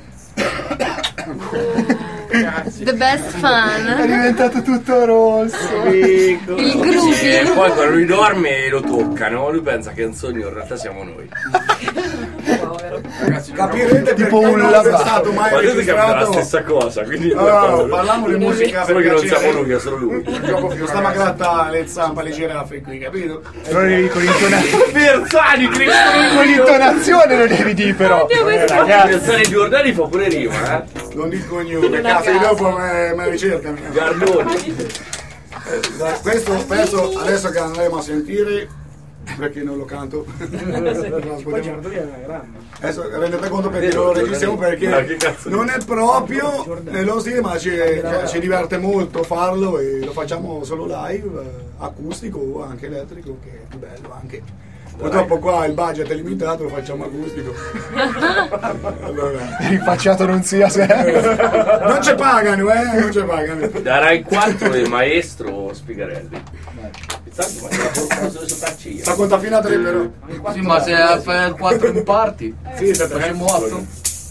The best fun. È diventato tutto rosso. Il groovy. E poi quando lui dorme lo toccano, lui pensa che è un sogno, in realtà siamo noi. Ragazzi, capirete tipo perché un non è stato mai ma vedete che è la registrato. stessa cosa, quindi parliamo di musica solo che non perché siamo noi, è solo lui. non stiamo a grattare le zampe alle giraffe qui, capito? Però devi con l'intonazione. Bersani, Con l'intonazione lo devi dire però. Bersani Giordani fa pure rima, Non dico cognome, cazzo di dopo me ricercano. Gardoni. Questo pezzo adesso che andremo a sentire perché non lo canto. Poi Giardolini è grande. Adesso rendete conto perché non lo registriamo, perché non è proprio nello stile, ma ci diverte molto farlo e lo facciamo solo live, acustico o anche elettrico, che è più bello anche. Purtroppo qua il budget è limitato, lo facciamo acustico. Allora. Rifacciato non sia sempre. Non ci pagano, non ci pagano. Da Rai 4 il maestro Spigarelli. Intanto ma sta conta fino a 3 però. Sì, ma se fai 4 in parti, sì, facciamo 8.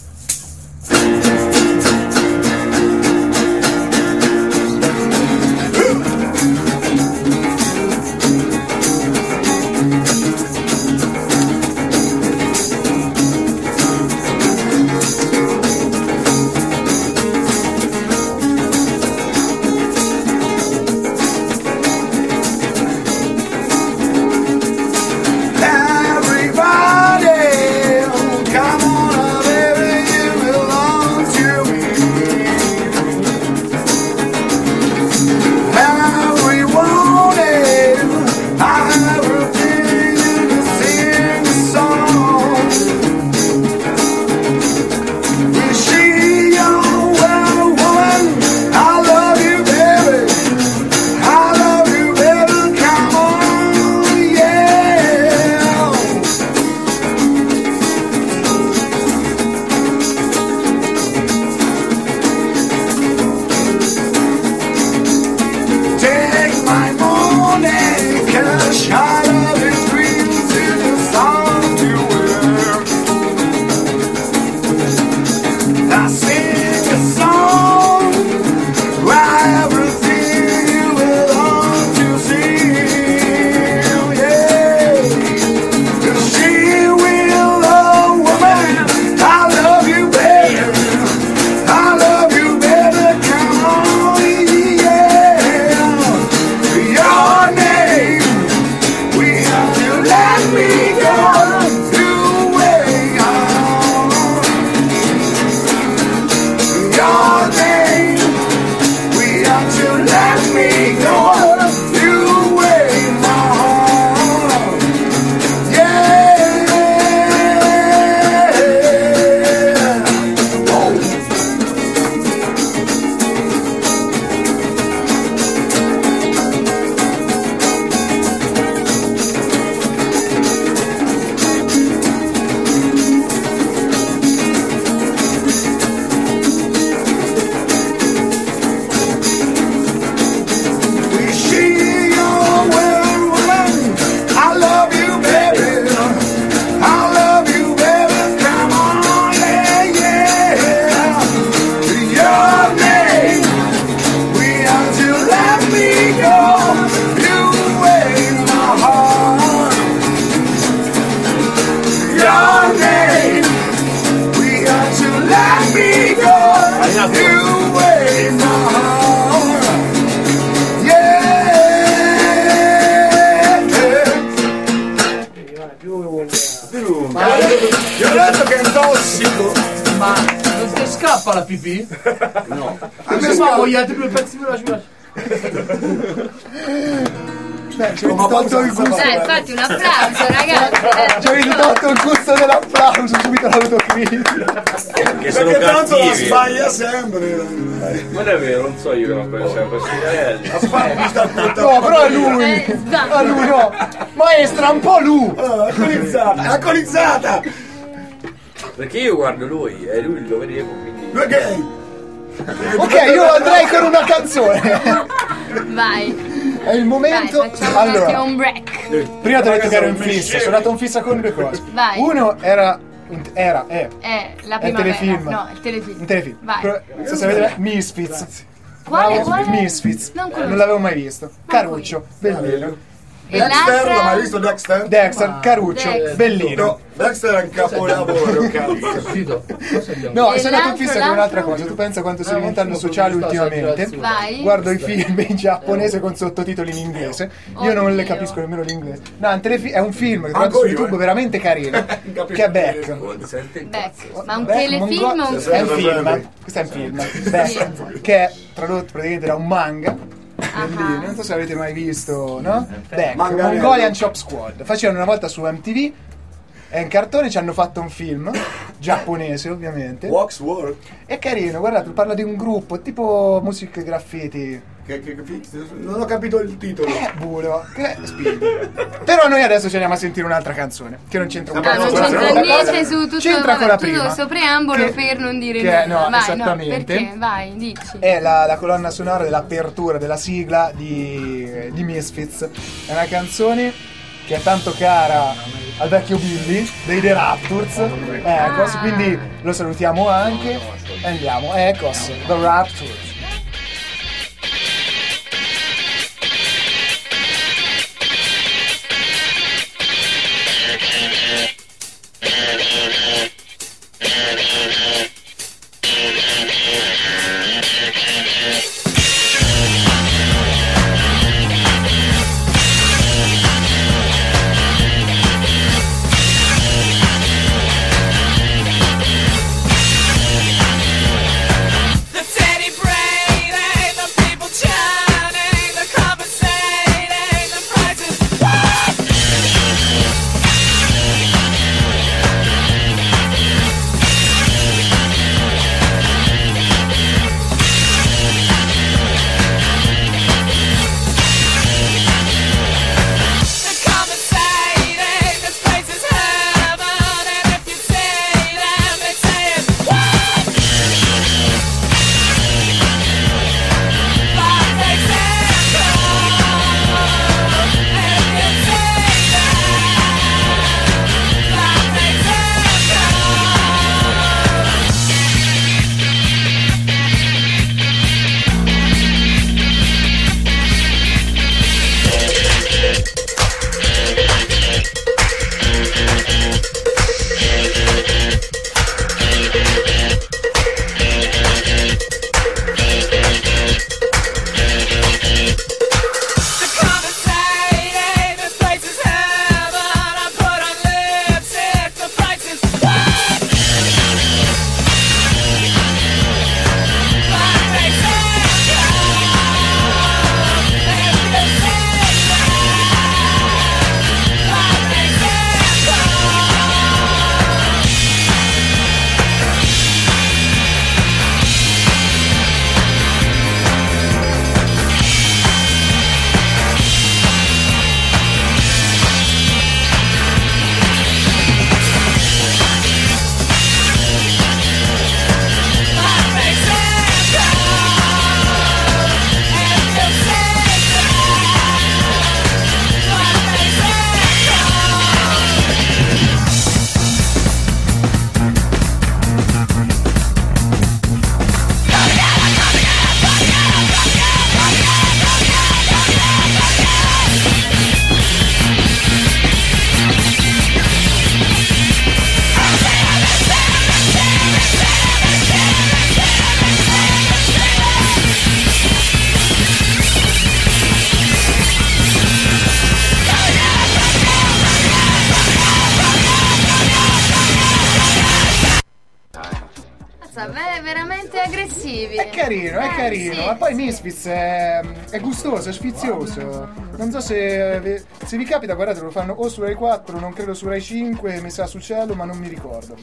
La pipì? No. Pensavo gli altri due pezzi veloci. Ci avete tolto il gusto. Infatti un applauso, ragazzi. Ci avete tolto il gusto dell'applauso, subito l'autocritica. Perché sono tanto la cattivi. sbaglia sempre. Non è vero, non so io che non penso sempre Spigarelli. No, però è lui. A lui no. Maestra, un po' lui. Alcolizzata. Perché io guardo lui e lui lo vedevo, quindi. Lui è gay. Ok, io andrei con una canzone. Vai. È il momento. Dai, facciamo allora, un break. prima ti ho detto che ero in fissa. Sono andato in fissa con due cose. Vai. Uno è la il telefilm. No, il telefilm. Un telefilm. Vai. Però, se sapete, Misfits. Quale? Misfits. Non l'avevo mai visto. Caruccio, bellino. Dexter, l'hai mai visto Dexter? Dexter, Caruccio, Dexter. bellino. No, Dexter è un capolavoro, cazzo. No, E sono andato in fissa con l'altro? un'altra cosa. Tu pensa quanto sto diventando sociale ultimamente? Vai. Guardo i film in giapponese con sottotitoli in inglese. Io non le capisco nemmeno l'inglese. No, è un film che trovato su YouTube veramente carino. Che è Beck. Ma un telefilm o un È un film. Questo è un film. Beck, che è tradotto praticamente da un manga. lì, non so se avete mai visto, no? Mongolian Chop Squad. Facevano una volta su MTV. È un cartone, ci hanno fatto un film giapponese, ovviamente. Waxworld. È carino, guardate, parla di un gruppo tipo Music Graffiti. Non ho capito il titolo. Bulo. Però noi adesso ci andiamo a sentire un'altra canzone che non c'entra un cazzo. Non c'entra niente su tutto. C'entra con la prima. Questo preambolo per non dire nulla. No, vai, esattamente. No, perché? Vai, dici. È la colonna sonora dell'apertura della sigla di Misfits. È una canzone che è tanto cara al vecchio Billy dei The Raptors. Quindi lo salutiamo anche e andiamo. The Raptors. Veramente aggressivi. È carino, sì, ma poi Misfits è gustoso, è sfizioso. Non so se vi capita, guardate, lo fanno o su Rai 4, non credo su Rai 5, mi sa su Cielo, ma non mi ricordo.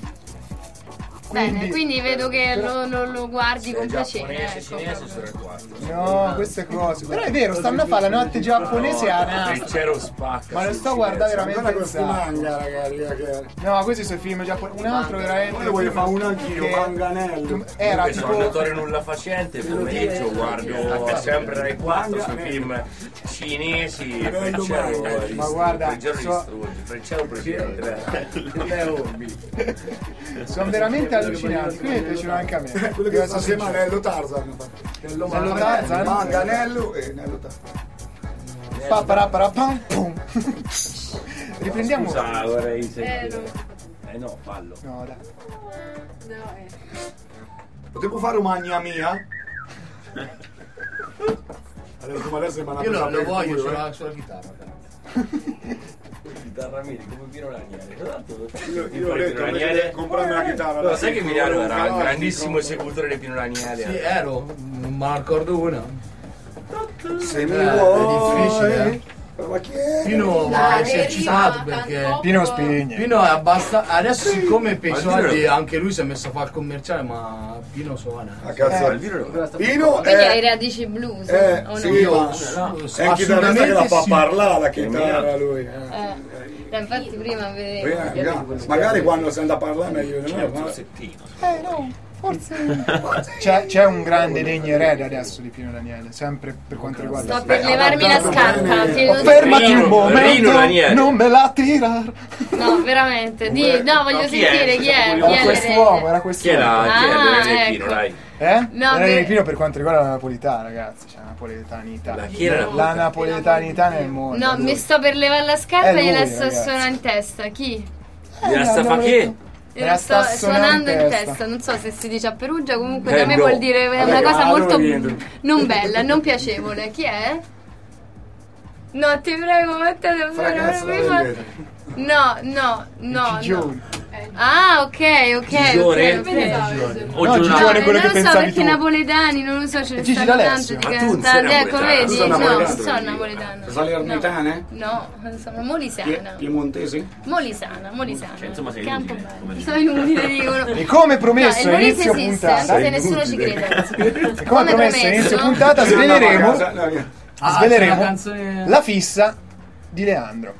Quindi vedo che lo guardi con piacere. Cinese su Rai 4. No, queste cose. Però è vero, stanno a fare la notte giapponese a Nasa. Il cielo spacca. Ma lo sto a guardare veramente questi manga, ragazzi. No, questi sono film giapponesi. Un altro veramente. Io voglio fare uno anch'io, Manganello. Era tipo giocatore nulla facente, pomeriggio guardo sempre Rai 4 sui film cinesi. Ma guarda, Frenciaro presidente. Sono veramente allucinanti. Qui mi piacciono anche a me. Quello che sta assieme a Nello Tarzan. Nello Tarzan? Manganello e Nello Tarzan. Riprendiamo. Scusa, vorrei sentire. No, fallo. No, dai. Potevo fare un magna mia? Adesso io non lo voglio sulla chitarra. Chitarra mia, come Pino Ranieri. Io ho detto comprarmi la chitarra. Lo sai che Emiliano era un grandissimo esecutore di Pino Ranieri? Sì, ero, non mi ricordo una. Se mi vuoi. È difficile. Ma chi è? Pino va esercitato perché Pino Spigni. Pino è abbastanza. Adesso siccome per i soldi anche lui si è messo a fare il commerciale, ma Pino suona. A cazzo, Pino Quindi è hai radici blues? o sì, no? è un chitarrista che la fa parlare la chitarra lui. Infatti prima vedevo. Magari quando sente a parlare meglio di noi. No, forse. C'è un grande degno erede adesso di Pino Daniele, sempre per quanto riguarda. Sto per levarmi la scarpa. Fermati un momento, non me la tirar. No, veramente. No, voglio sentire chi è. Era quest'uomo, era quest'uomo. Chi è Pino, dai? No, Daniele Pino per quanto riguarda la napoletà, ragazzi, c'è la napoletanità. La napoletanità nel mondo. No, mi sto per levare la scarpa e gliela sto ragazzi. suonando in testa. Chi? La sta fa che? La sto suonando in testa, non so se si dice a Perugia, comunque da me no. vuol dire una cosa molto non bella, non piacevole. Chi è? No, ti prego, mettete. No. Ah, ok. Gigione? No, Gigione è quello che non lo so pensavi perché tu. napoletani, non lo so, ce ne Gigi stanno D'Alessio. tanti di Ma tu non sei cantare. Ecco, napoletano? vedi? Tu sei No, napoletano? non sono napoletana. Salernitane? No, sono molisana. Piemontesi? Molisana. Insomma, sei Campo inutile. bello. Sono inutile, dicono. E come promesso No, il inizio Molise esiste, puntata. anche se nessuno ci crede. E come promesso inizio puntata sveleremo la canzone. la fissa di Leandro.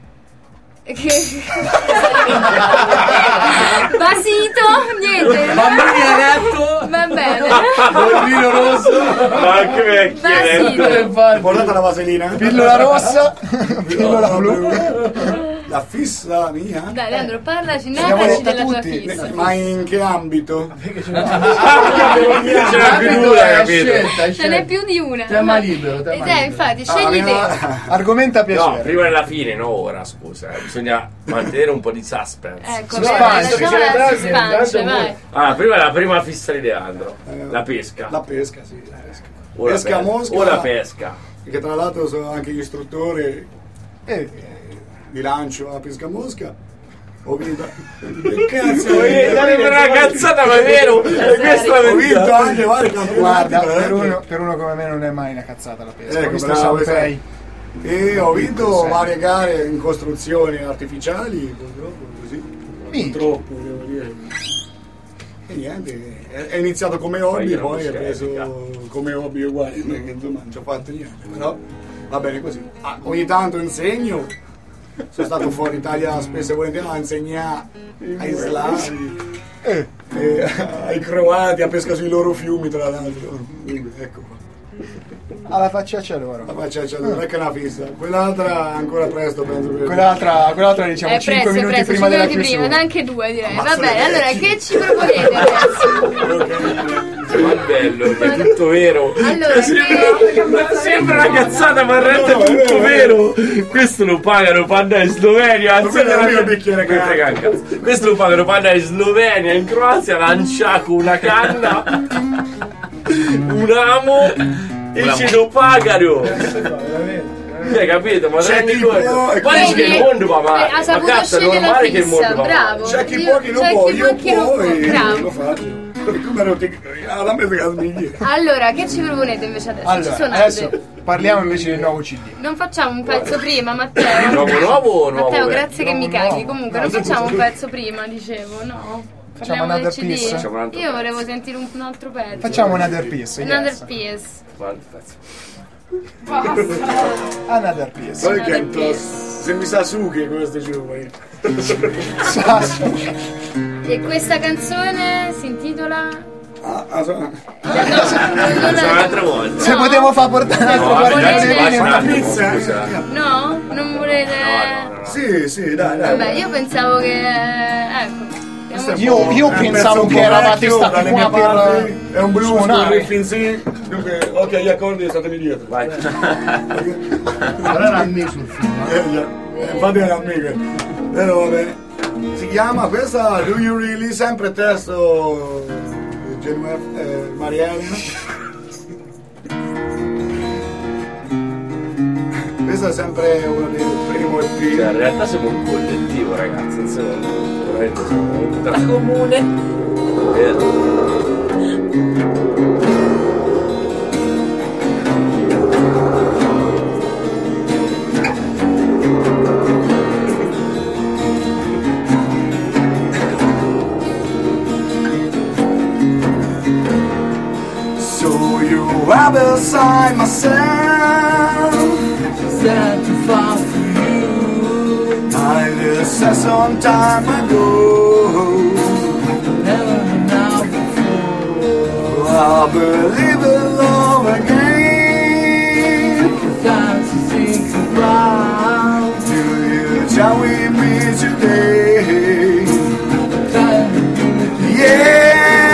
Basito, niente. Bambini a letto. Va bene. Bambino rosso. Ma anche vecchie. Portate la vaselina? Pillola rossa, pillola blu. La fissa mia? Dai, Leandro, parlaci, Siamo narraci detta della tua tutti. fissa. Ma in che ambito? C'è la figura, capito? Ce n'è più di una. Tema libero, tema libero. Infatti, scegli te. Argomenta a No, piacere. prima della fine, no ora, scusa. Bisogna mantenere un po' di suspense. Ecco, Suspense. lasciamo la suspense, vai. Ah, prima la prima fissa di Leandro. La pesca. La pesca, sì. La pesca. O la Pesca a Mosca. O la pesca. Che tra l'altro sono anche gli istruttori di lancio a pesca a Mosca. Ho vinto. Che cazzo è? Una cazzata, ma è vero? Ho vinto anche vari campionati. Guarda, veramente. per uno come me non è mai una cazzata la pesca. Ecco, Ho visto bravo, Sampei. E ho vinto varie gare in costruzioni artificiali, purtroppo così. Purtroppo, devo dire. E niente, è iniziato come hobby, poi è preso come hobby uguale, perché insomma non ci ho fatto niente, però va bene così. Ogni tanto insegno, sono stato fuori Italia spesso e volentieri a insegnare ai slavi, ai croati a pesca sui loro fiumi tra l'altro. Quindi, ecco qua. Alla facciaccia loro. La facciaccia non è che una fissa, quell'altra ancora presto penso che... Quell'altra diciamo 5 minuti prima della chiusura. Neanche 2 direi. Va bene, allora che ci proponete adesso? Ma bello, che è tutto vero. Allora, Sembra una cazzata, ma in realtà è tutto vero. Questo lo pagano per andare in Slovenia. Questo lo pagano per andare in Slovenia, in Croazia, lanciare con una canna, un ramo. E ce lo pagano! Hai capito? Ma c'è chi può e ma dici che il mondo va male! Ha saputo cazzo, è scegliere la normale che il mondo fissa, va bravo. C'è chi può, chi non può, io può e bravo. lo faccio. Come ero alla mezza. Allora, che ci proponete invece adesso? Ci Allora, suonate? adesso parliamo invece del nuovo CD. Non facciamo un pezzo prima, Matteo? Nuovo o nuovo? Matteo, grazie che mi Nuovo, caghi. nuovo. Comunque, non facciamo un pezzo prima, dicevo, no? Facciamo Parliamo del Another CD? Piece? Facciamo un altro Io volevo sentire un altro pezzo. Facciamo Another Piece. Another Yes. Piece. Another Piece. Poi che se mi sa su che questo giovane. E questa canzone si intitola... Un'altra volta. Se potevo far portare un altro guardiano. Una pizza? No? Non volete... Sì, dai. Vabbè, io pensavo che... Ecco. Io pensavo che eravate stati qua per è un blues suonare. con Finzi. Dunque, ok, gli accordi statemi dietro. Vai. Però era a me sul film. Infatti era amico. Però vabbè. Si chiama questa Do You Really? Sempre testo Maria Elena. Questo è sempre uno dei primi EP. Cioè, in realtà siamo un collettivo, ragazzi. Insomma, veramente siamo tra comune. stand too far from you. I just said some time ago, never now before. I believe in love again. Time to think about. Do you shall we meet today? Yeah.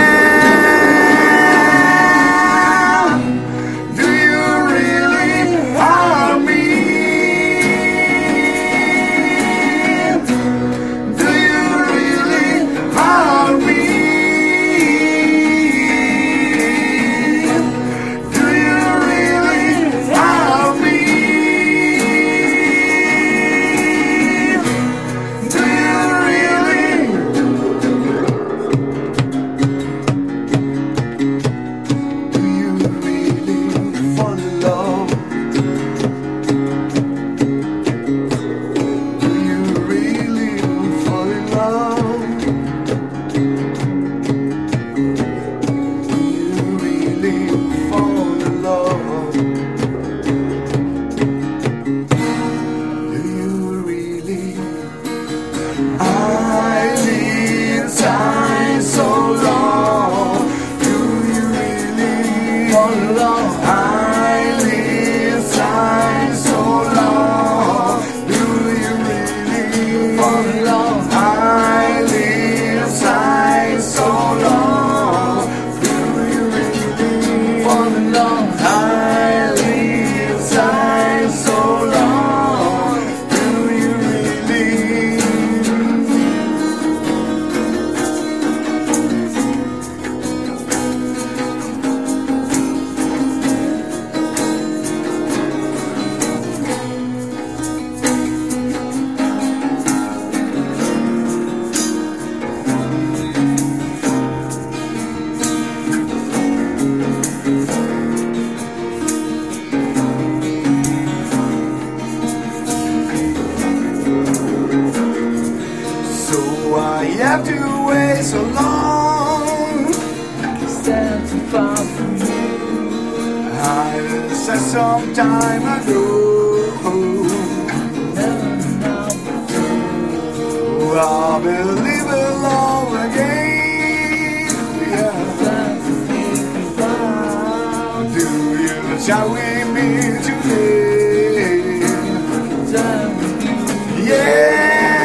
Some time ago, I believe in love again. Yeah. Do you shall we meet today? Yeah.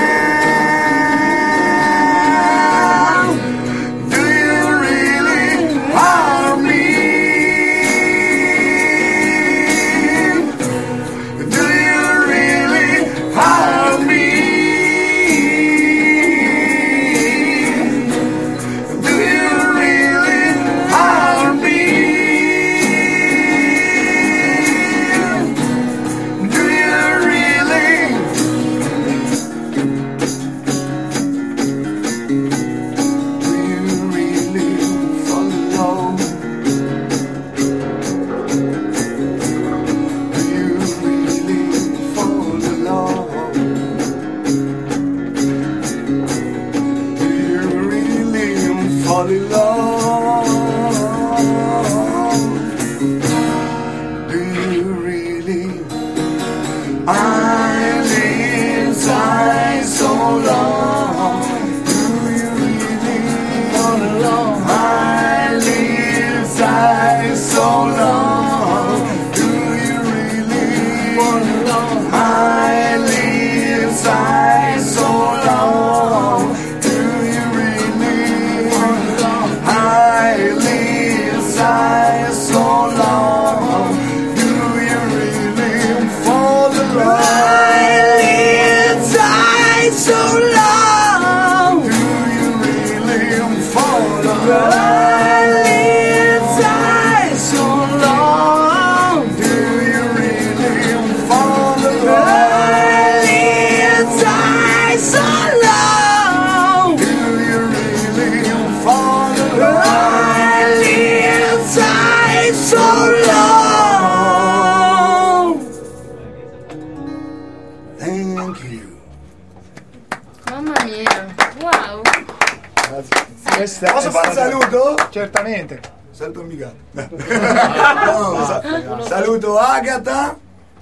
Posso fare un saluto? Certamente. Saluto mica. Saluto Agata,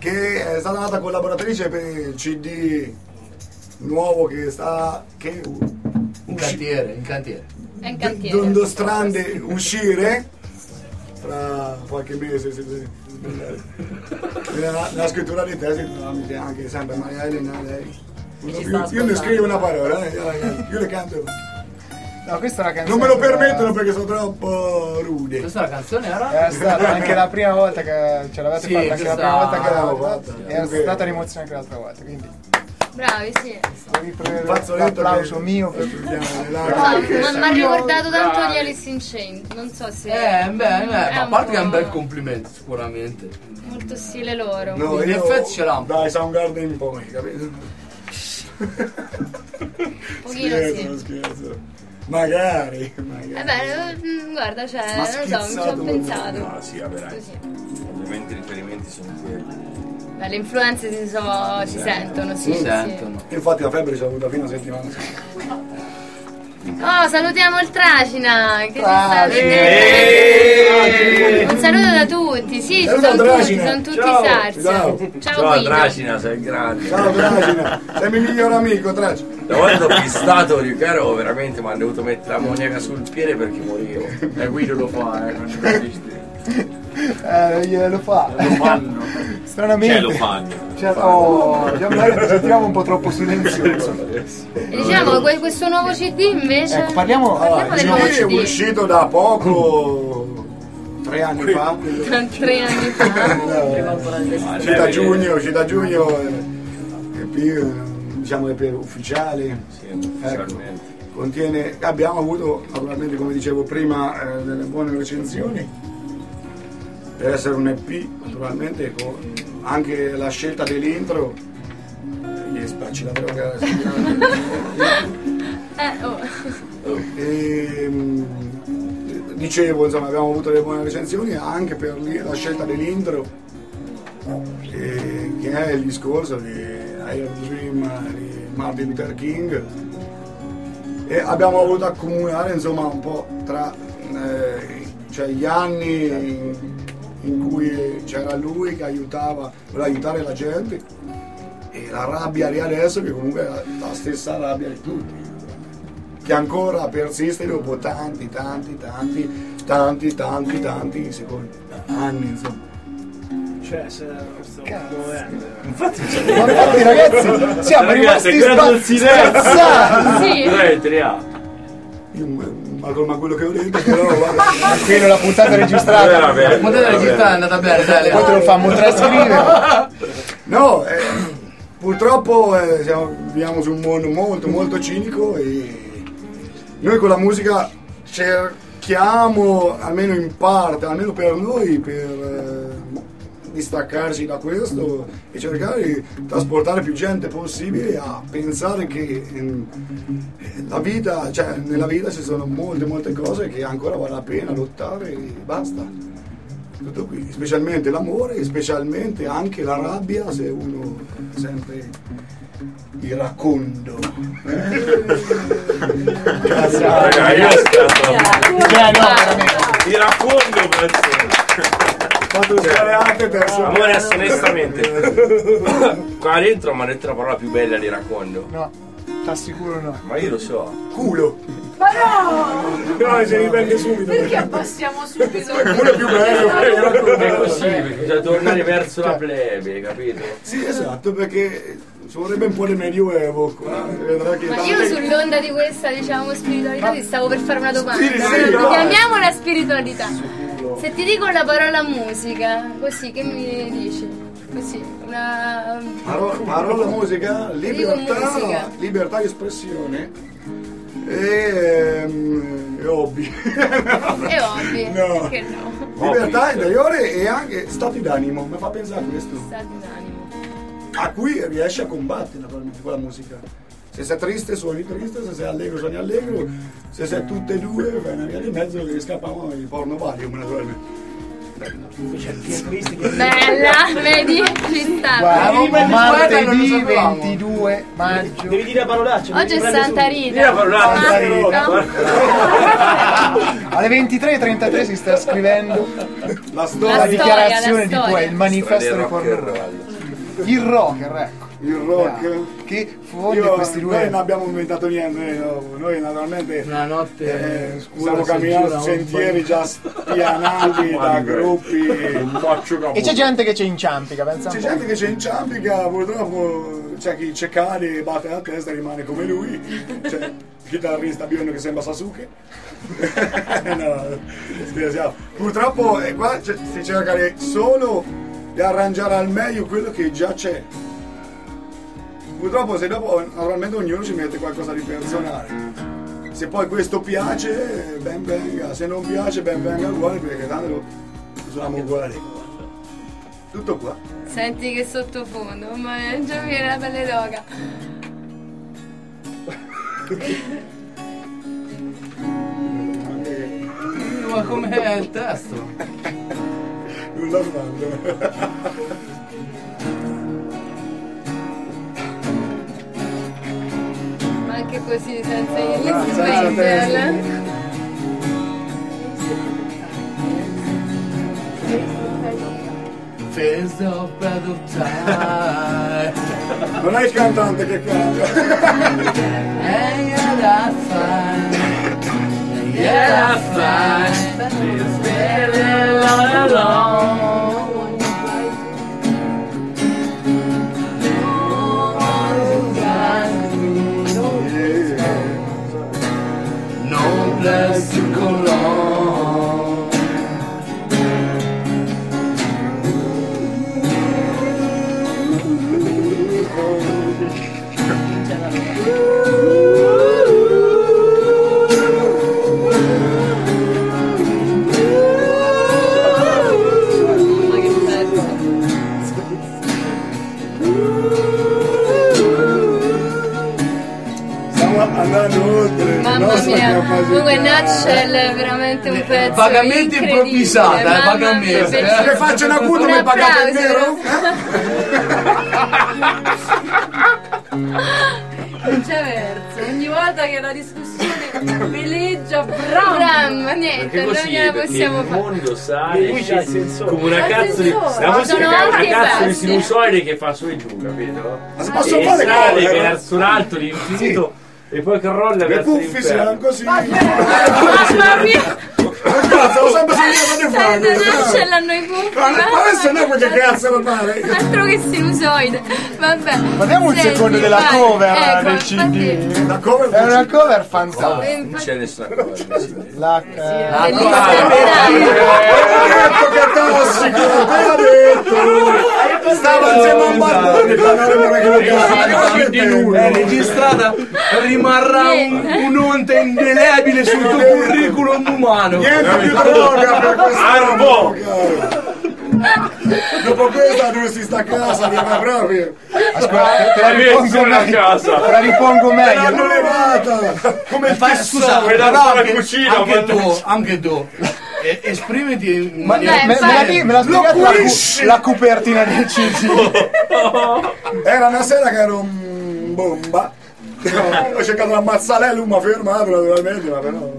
che è stata nata collaboratrice per il CD nuovo che sta in cantiere. È in cantiere. Dondo Strande uscire tra qualche mese. La scrittura dei testi tramite anche sempre Maria Elena, lei. Io ne scrivo una parola, io le canto. No, questa è una canzone. Non me lo permettono perché sono troppo rude. Questa canzone era stata anche la prima volta che ce l'avete fatta, anche la prima volta che l'avevamo fatta. Era stata l'emozione anche l'altra volta, quindi. Bravi, sì. L'applauso mio per mi ha ricordato tanto gli Alice in Chains. Non so se. Ma a parte che è un bel complimento, sicuramente. Molto stile loro. No, in effetti ce l'ha. Dai, Soundgarden poi, capito? Pochino scherzo. Magari. Guarda, cioè, non lo so, mi ci ho pensato. No, sì, vabbè. Ovviamente i riferimenti sono quelli. Le influenze si sentono, sì. sentono. Infatti la febbre ci è avuta fino a una settimana. Oh, salutiamo il Tracina! Un saluto da tutti, sì, ci sono tutti sarsi. Ciao Tracina, sei grande. Ciao Tracina, sei il mio miglior amico, Tracina. Da quando ho pistato Ricaro veramente mi hanno dovuto mettere l'ammoniaca sul piede perché morivo. E Guido lo fa, non ci capisci. Lo fa. Lo fanno. Stranamente. Lo fanno. Sentiamo un po' troppo silenzioso. E diciamo questo nuovo CD invece. Ecco, parliamo del nuovo CD. È uscito da poco, 3 anni fa. 3 anni fa. Uscita a giugno, diciamo è per ufficiale. Contiene, abbiamo avuto naturalmente, come dicevo prima, delle buone recensioni. Deve essere un EP, naturalmente, con anche la scelta dell'intro. Gli spacci la droga. Dicevo, insomma, abbiamo avuto delle buone recensioni anche per la scelta dell'intro, che è il discorso di Air Dream di Martin Luther King. E abbiamo voluto accomunare, insomma, un po' tra cioè gli anni in cui c'era lui che voleva aiutare la gente, e la rabbia di adesso che comunque è la stessa rabbia di tutti, che ancora persiste dopo tanti secondi, anni, insomma. Cioè, infatti ragazzi siamo rimasti spazzati. Ma quello che ho detto, però guarda, quello la puntata registrata. La puntata registrata è andata bene, dai. Poi te lo fammo trascrivere. No, purtroppo viviamo su un mondo molto molto cinico, e noi con la musica cerchiamo, almeno in parte, almeno per noi, per distaccarci da questo e cercare di trasportare più gente possibile a pensare che la vita, cioè nella vita ci sono molte cose che ancora vale la pena lottare e basta. Tutto qui, specialmente l'amore e specialmente anche la rabbia, se uno è sempre iracondo. Iracondo, amore, onestamente qua dentro mi ha detto la parola più bella di racondo. No, t'assicuro no. Ma io lo so. Culo. Ma no! No, si riprende subito. Perché abbassiamo subito? Culo è più bello. È così, perché bisogna tornare verso la plebe, capito? Sì, esatto, perché ci vorrebbe un po' di medioevo. Ma io sull'onda di questa, diciamo, spiritualità ti stavo per fare una domanda. Sì, no. Chiamiamo la spiritualità. Se ti dico la parola musica, così, che mi dici? Così, una... Parola musica, libertà di espressione e hobby. E hobby? No. Perché no? Libertà interiore e anche stati d'animo, mi fa pensare a questo. Stati d'animo. A cui riesci a combattere naturalmente con la musica. Se sei triste suoni triste, se sei allegro suoni allegro, se sei tutte e due, fai una via di mezzo che scappano il porno valium naturalmente. Bella, vedi? Ci sta. Guarda, martedì 22 maggio. Devi dire la parolaccia. Oggi è Santa Rita. Io la parolaccia. Alle 23:33 si sta scrivendo la dichiarazione di poi il manifesto di porno. Il rocker, ecco. Il rock. Che fonde questi due. Noi non abbiamo inventato niente, noi naturalmente una notte stiamo camminando su sentieri già spianati da gruppi. E c'è gente che ci inciampica, pensa. C'è gente che ci inciampica, purtroppo c'è chi ci cade e batte la testa e rimane come lui. C'è il chitarrista biondo che sembra Sasuke. No, scherziamo. Purtroppo qua si cerca solo di arrangiare al meglio quello che già c'è. Purtroppo se dopo naturalmente ognuno ci mette qualcosa di personale. Se poi questo piace, ben venga, se non piace, ben venga uguale, perché tanto usiamo uguali. Tutto qua. Senti che sottofondo, ma già mi viene la pelle d'oca. Ma com'è il testo? Nulla fanno. Ma anche così, senza gli strumenti. Face of battle time. Non è il cantante che canta. And yet I find, and yet I find, it's better all alone. No place to go long. Andando oltre. Mamma mia, comunque Nutshell è veramente un pezzo vagamente improvvisata, vagamente. Che faccio una acuto mi pagate il nero? Non c'è verso, ogni volta che la discussione veleggia Bram, niente, non gliela possiamo fare. Il mondo sai come una L'ascensore. cazzo di la musica Sono è una alti e cazzo di bassi. sinusoide che fa su e giù, capito? Ma si possono E fare sale cose, verso l'alto l'infinito e poi crolla Le verso puffi siano l'inferno. così. Mamma mia! Cazzo, lo sempre sentito di fare. Nutshell hanno i puffi. Ma adesso no, che cazzo lo fare? Altro che sinusoide. Vabbè. Parliamo un Senti, secondo della vai. cover Ecco, del CD. infatti- La cover È una cover fantastica. Non c'è nessuna cosa. La Bellissima. detto che è tossico, te l'ho detto. Stava insieme a un barbone, È registrata, rimarrà un'onta indelebile sul tuo curriculum umano. Niente più droga per quest'uomo. Dopo questa dove si sta a casa, viene proprio. Ascolta, te la ripongo meglio. Te la ripongo meglio. L'hanno levata. Come il Scusa, Guardate però la cucina, anche tu. Esprimiti in Me l'ha spiegato la copertina del CD. Era una sera che ero un bomba. Ho cercato di ammazzare lui, mi ha fermato naturalmente, ma però.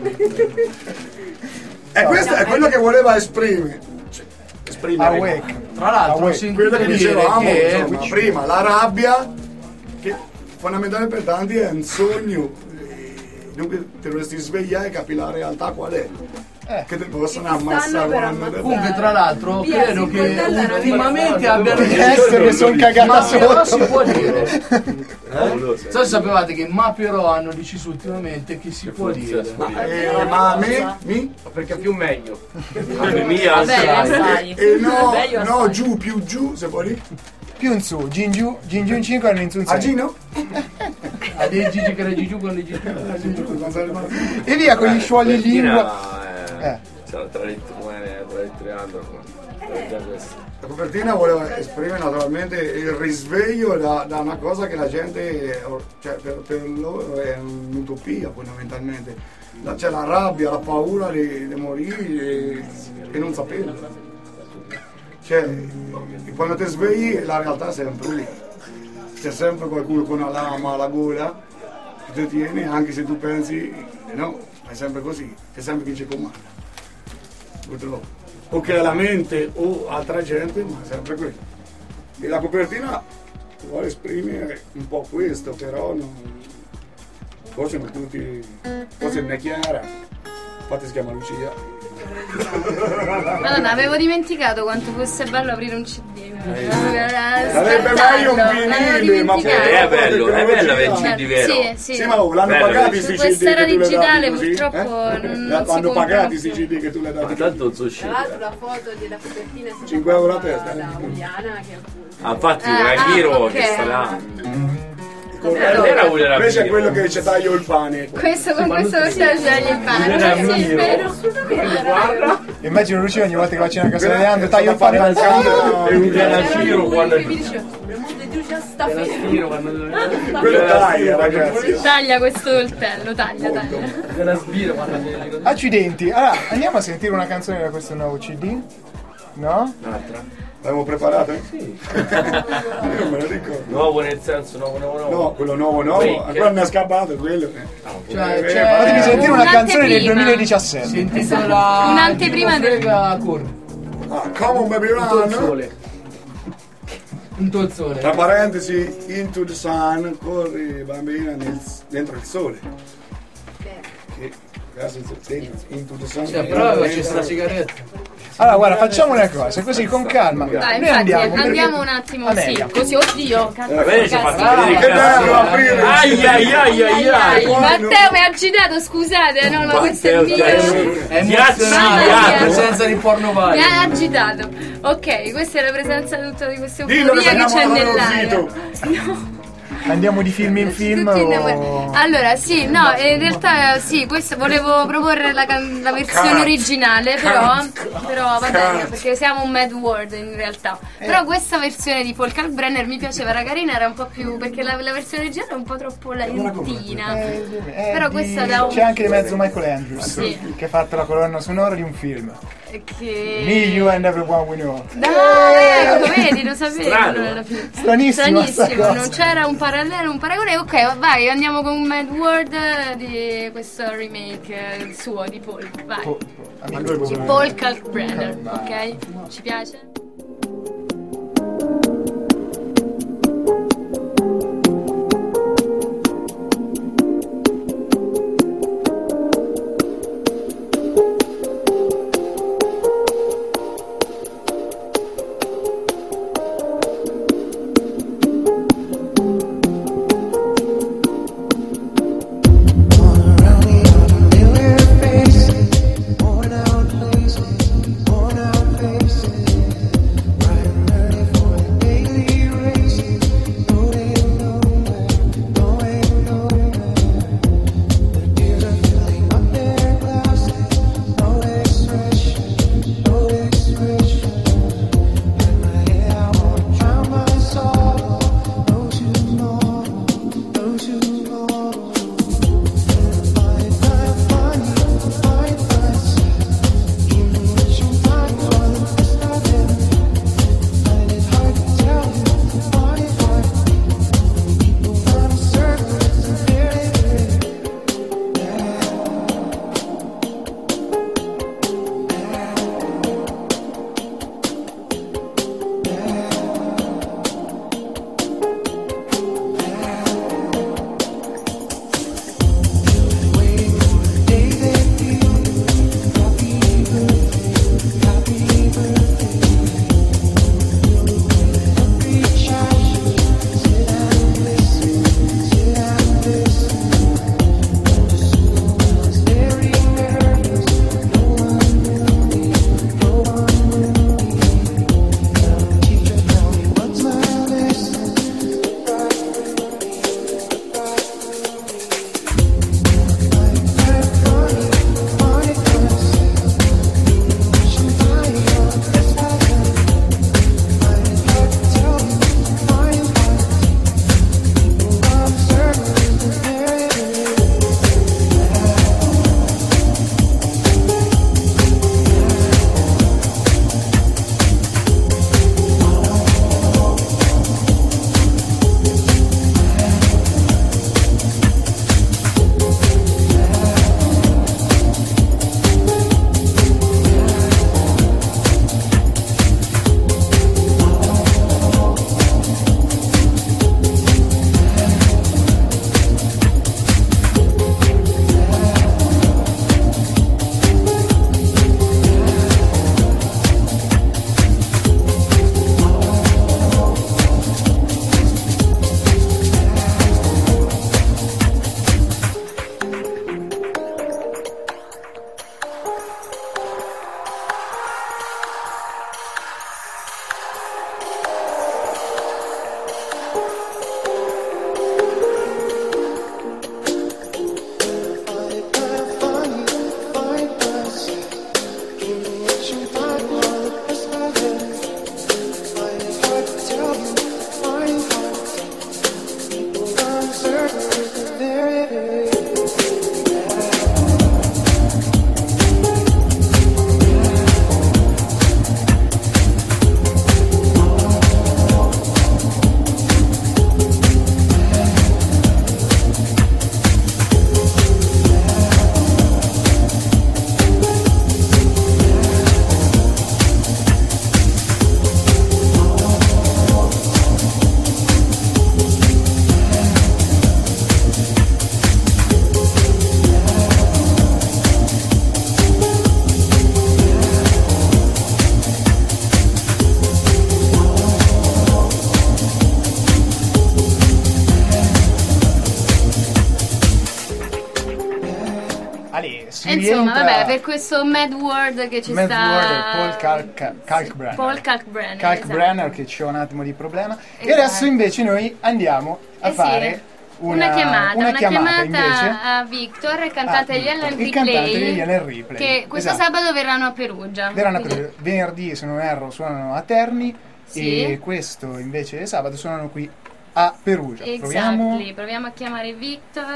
E questo è quello che voleva esprimere. Awake. Tra l'altro, Quello che dicevamo che insomma, prima, la rabbia, che fondamentalmente per tanti è un sogno. Dunque te dovresti svegliare e capire la realtà qual è. Che ti possono ammazzare quando comunque, tra l'altro, credo che ultimamente abbiano Adesso mi sono cagata Però si sotto. può dire. So, sapevate che Mapiro hanno deciso ultimamente che si può dire. ma a me? Perché è più meglio. Vabbè, assai. No, giù, più giù, se vuoi. Più in su, Gingiu in 5 hanno in su in A 6. Gino? A dei Gigi che era Gigiu con le Gigi. E via con gli sciogli lingua. Tra letterando. La copertina voleva esprimere naturalmente il risveglio da una cosa che la gente, cioè per loro è un'utopia fondamentalmente. C'è la rabbia, la paura di morire e non saperlo. Cioè, quando ti svegli la realtà è sempre lì. C'è sempre qualcuno con una lama alla gola che ti tiene, anche se tu pensi no, è sempre così, c'è sempre chi ci comanda. Purtroppo. O che è la mente o altra gente, ma è sempre quello. E la copertina vuole esprimere un po' questo, però forse non tutti, forse non è chiara. Infatti si chiama Lucia. Madonna, avevo dimenticato quanto fosse bello aprire un CD. Sarebbe meglio un vinile, ma è bello avere il CD vero. Sì, ma l'hanno pagati sti CD che tu le digitale dai purtroppo non si hanno pagati sti CD che tu le dai. Tanto so uscire. Tra l'altro la foto della copertina è 5 euro a testa. da Uliana che appunto. Infatti Ragiro che sta là. Invece è quello che ci taglio il pane. Questo con questo lo stai tagliando il pane. Sì, vero. Immagino Lucia ogni volta che va a cena a casa di Leandro taglio il pane al cambio e un Giro quando quello taglia, ragazzi. Taglia questo coltello, taglia. Accidenti. Allora, andiamo a sentire una canzone da questo nuovo CD? No? Un'altra? L'abbiamo preparato? Sì. Io me lo ricordo. Nuovo nel senso nuovo. No, quello nuovo. Ancora non è scappato quello. Fatemi sentire una canzone del 2017. Si intitola un'anteprima del Come on baby run. Un tozzone. Tra parentesi, into the sun, corri bambina dentro il sole. Into the sun. Però c'è sta sigaretta. Allora guarda, facciamo una cosa, così con calma. Dai, noi andiamo un attimo, sì, così, oddio. Bene, ci ha fatto vedere ai. Matteo mi ha agitato, scusate, no, ma questo è il mio. È presenza di porno vario. Mi ha agitato. Ok, questa è la presenza tutta di questa euforia che c'è nell'aria. No. Andiamo di film in film Allora sì, no, in realtà sì, questo volevo proporre la versione originale, però va bene, perché siamo un Mad World in realtà. Però questa versione di Paul Kalkbrenner mi piaceva, era carina, era un po' più, perché la versione originale è un po' troppo lentina. Però questa c'è anche di mezzo Michael Andrews, che ha fatto la colonna sonora di un film. Che... Me, You and Everyone We Know. Dai, lo vedi, lo sapevo. Stranissimo, non c'era un parallelo, un paragone. Ok, vai, andiamo con Mad World di questo remake suo di Paul. Vai. Di Paul Kalkbrenner, ok? Ci piace? insomma, vabbè, per questo Mad World che ci sta Paul Kalkbrenner, che c'è un attimo di problema. Esatto. E adesso invece noi andiamo a fare una chiamata invece a Victor, cantante degli Ellen Replay, che questo sabato verranno a Perugia. Venerdì, se non erro, suonano a Terni, e questo invece sabato suonano qui a Perugia. Proviamo a chiamare Victor.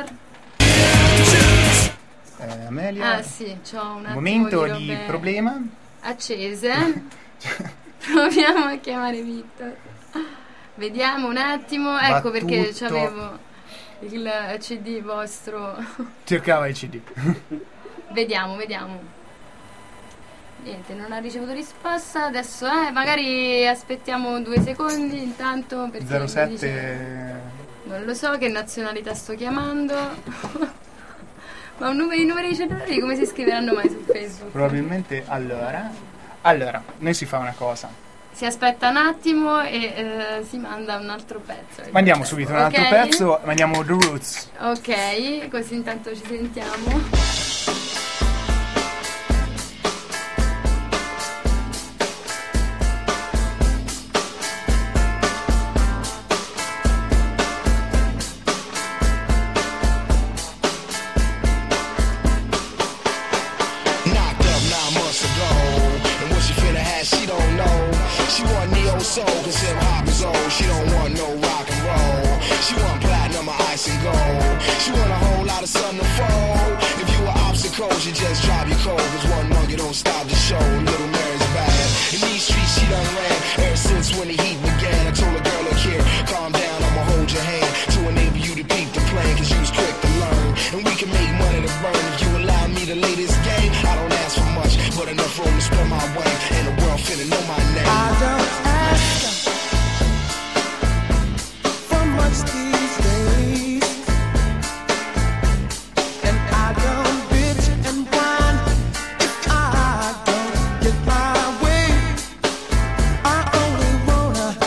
Amelia, sì, c'ho un momento di problema accese. Proviamo a chiamare Victor, vediamo un attimo. Ecco perché c'avevo il CD vostro. Cercava il CD. Vediamo. Niente, non ha ricevuto risposta. Adesso magari aspettiamo 2 secondi intanto, perché 07 non lo so che nazionalità sto chiamando. Ma i numeri di cellulari come si scriveranno mai su Facebook? Probabilmente. Allora, noi si fa una cosa. Si aspetta un attimo e si manda un altro pezzo. Mandiamo subito un altro pezzo, mandiamo The Roots. Ok, così intanto ci sentiamo. Soul, cause hip hop is old. She don't want no rock and roll. She want platinum or ice and gold. She want a whole lot of sun to fold. If you were obstacles, you just drop your cold. Cause one monkey don't stop the show. Little Mary's bad. In these streets, she done ran ever since when the heat began. I told a girl, look here, calm down, I'ma hold your hand to enable you to peep the plan. Cause you was quick to learn. And we can make money to burn. If you allow me to lay this game, I don't ask for much, but enough room to spread my wings. And the world finna know my name. I don't these days, and I don't bitch and whine if I don't get my way. I only wanna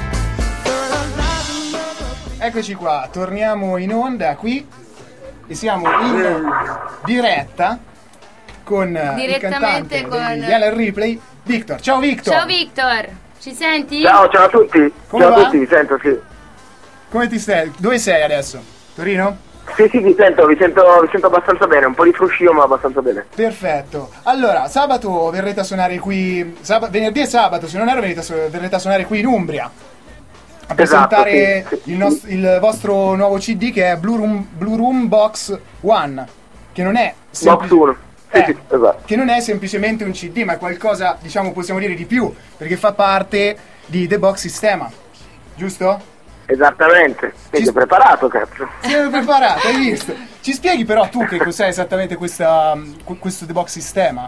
Eccoci qua, torniamo in onda qui e siamo in diretta con il cantante degli Ellen Replay, Victor. Ciao Victor! Ciao Victor, ci senti? Ciao a tutti! Come ciao va? A tutti, vi sento, sì. Come ti stai? Dove sei adesso? Torino? Sì, vi sento abbastanza bene, un po' di fruscio ma abbastanza bene. Perfetto. Allora, sabato verrete a suonare qui, venerdì e sabato, se non erro, verrete a suonare qui in Umbria. A presentare il vostro nuovo CD che è Blue Room Box One, che non è Box 1. Sì, esatto. Che non è semplicemente un CD, ma è qualcosa, diciamo, possiamo dire di più, perché fa parte di The Box Systema, giusto? Esattamente, sei preparato, cazzo. Sei preparato, hai visto? Ci spieghi però tu che cos'è esattamente questo The Box Systema?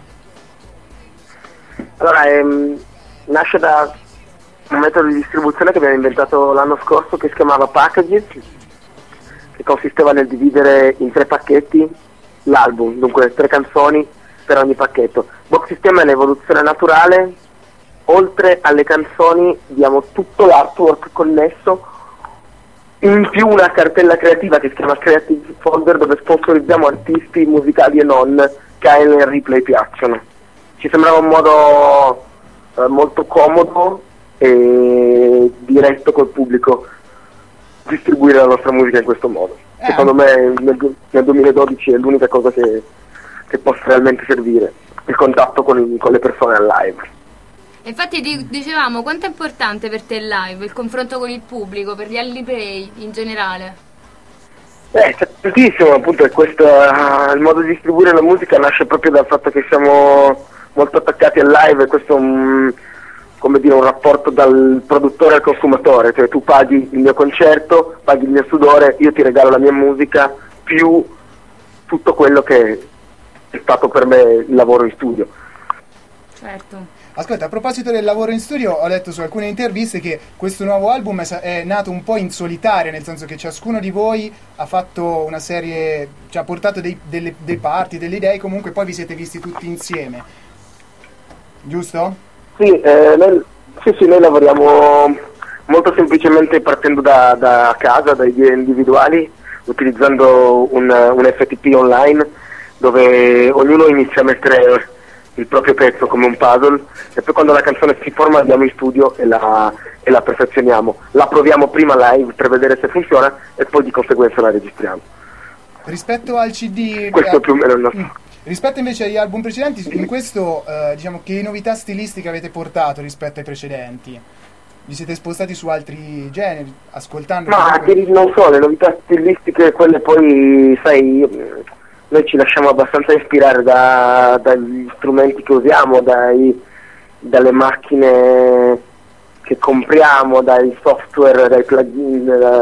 Allora, nasce da un metodo di distribuzione che abbiamo inventato l'anno scorso che si chiamava Packages, che consisteva nel dividere in 3 pacchetti l'album, dunque 3 canzoni per ogni pacchetto. Box System è l'evoluzione naturale, oltre alle canzoni diamo tutto l'artwork connesso, in più una cartella creativa che si chiama Creative Folder, dove sponsorizziamo artisti musicali e non che a Ellen Replay piacciono. Ci sembrava un modo molto comodo e diretto col pubblico distribuire la nostra musica in questo modo. Secondo me nel 2012 è l'unica cosa che possa realmente servire, il contatto con le persone al live. Infatti dicevamo, quanto è importante per te il live, il confronto con il pubblico, per gli Ellen Replay in generale? C'è tantissimo, appunto, è questo il modo di distribuire la musica nasce proprio dal fatto che siamo molto attaccati al live, e questo è un rapporto dal produttore al consumatore, cioè tu paghi il mio concerto, paghi il mio sudore, io ti regalo la mia musica, più tutto quello che è stato per me il lavoro in studio. Certo. Ascolta, a proposito del lavoro in studio, ho letto su alcune interviste che questo nuovo album è nato un po' in solitaria, nel senso che ciascuno di voi ha fatto una serie, cioè ha portato dei parti, delle idee, comunque poi vi siete visti tutti insieme, giusto? Sì, noi lavoriamo molto semplicemente partendo da casa, da idee individuali, utilizzando un FTP online, dove ognuno inizia a mettere il proprio pezzo come un puzzle e poi quando la canzone si forma andiamo in studio e la perfezioniamo, la proviamo prima live per vedere se funziona e poi di conseguenza la registriamo. Rispetto al CD, questo è più o meno il nostro. Rispetto invece agli album precedenti, in questo diciamo che novità stilistiche avete portato rispetto ai precedenti? Vi siete spostati su altri generi, ascoltando? Ma non so, le novità stilistiche, quelle poi, sai, noi ci lasciamo abbastanza ispirare dagli strumenti che usiamo, dalle macchine che compriamo, dai software, dai plugin.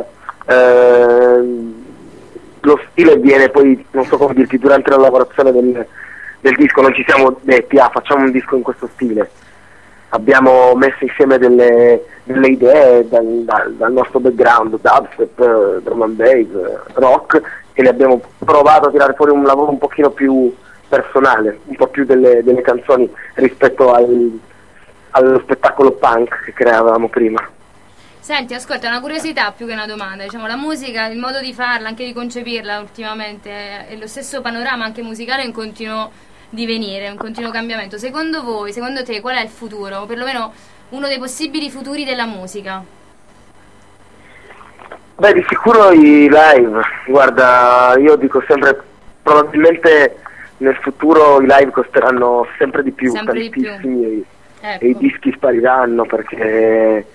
Lo stile viene poi, non so come dirti, durante la lavorazione del disco non ci siamo detti facciamo un disco in questo stile. Abbiamo messo insieme delle idee dal nostro background, dubstep, drum and bass, rock, e le abbiamo provato a tirare fuori un lavoro un pochino più personale, un po' più delle canzoni rispetto allo spettacolo punk che creavamo prima. Senti, ascolta, una curiosità più che una domanda, diciamo, la musica, il modo di farla, anche di concepirla ultimamente, è lo stesso panorama anche musicale in continuo divenire, un continuo cambiamento. Secondo voi, secondo te, qual è il futuro? O perlomeno uno dei possibili futuri della musica? Beh, di sicuro i live. Guarda, io dico sempre, probabilmente nel futuro i live costeranno sempre di più, tantissimi, e i dischi spariranno perché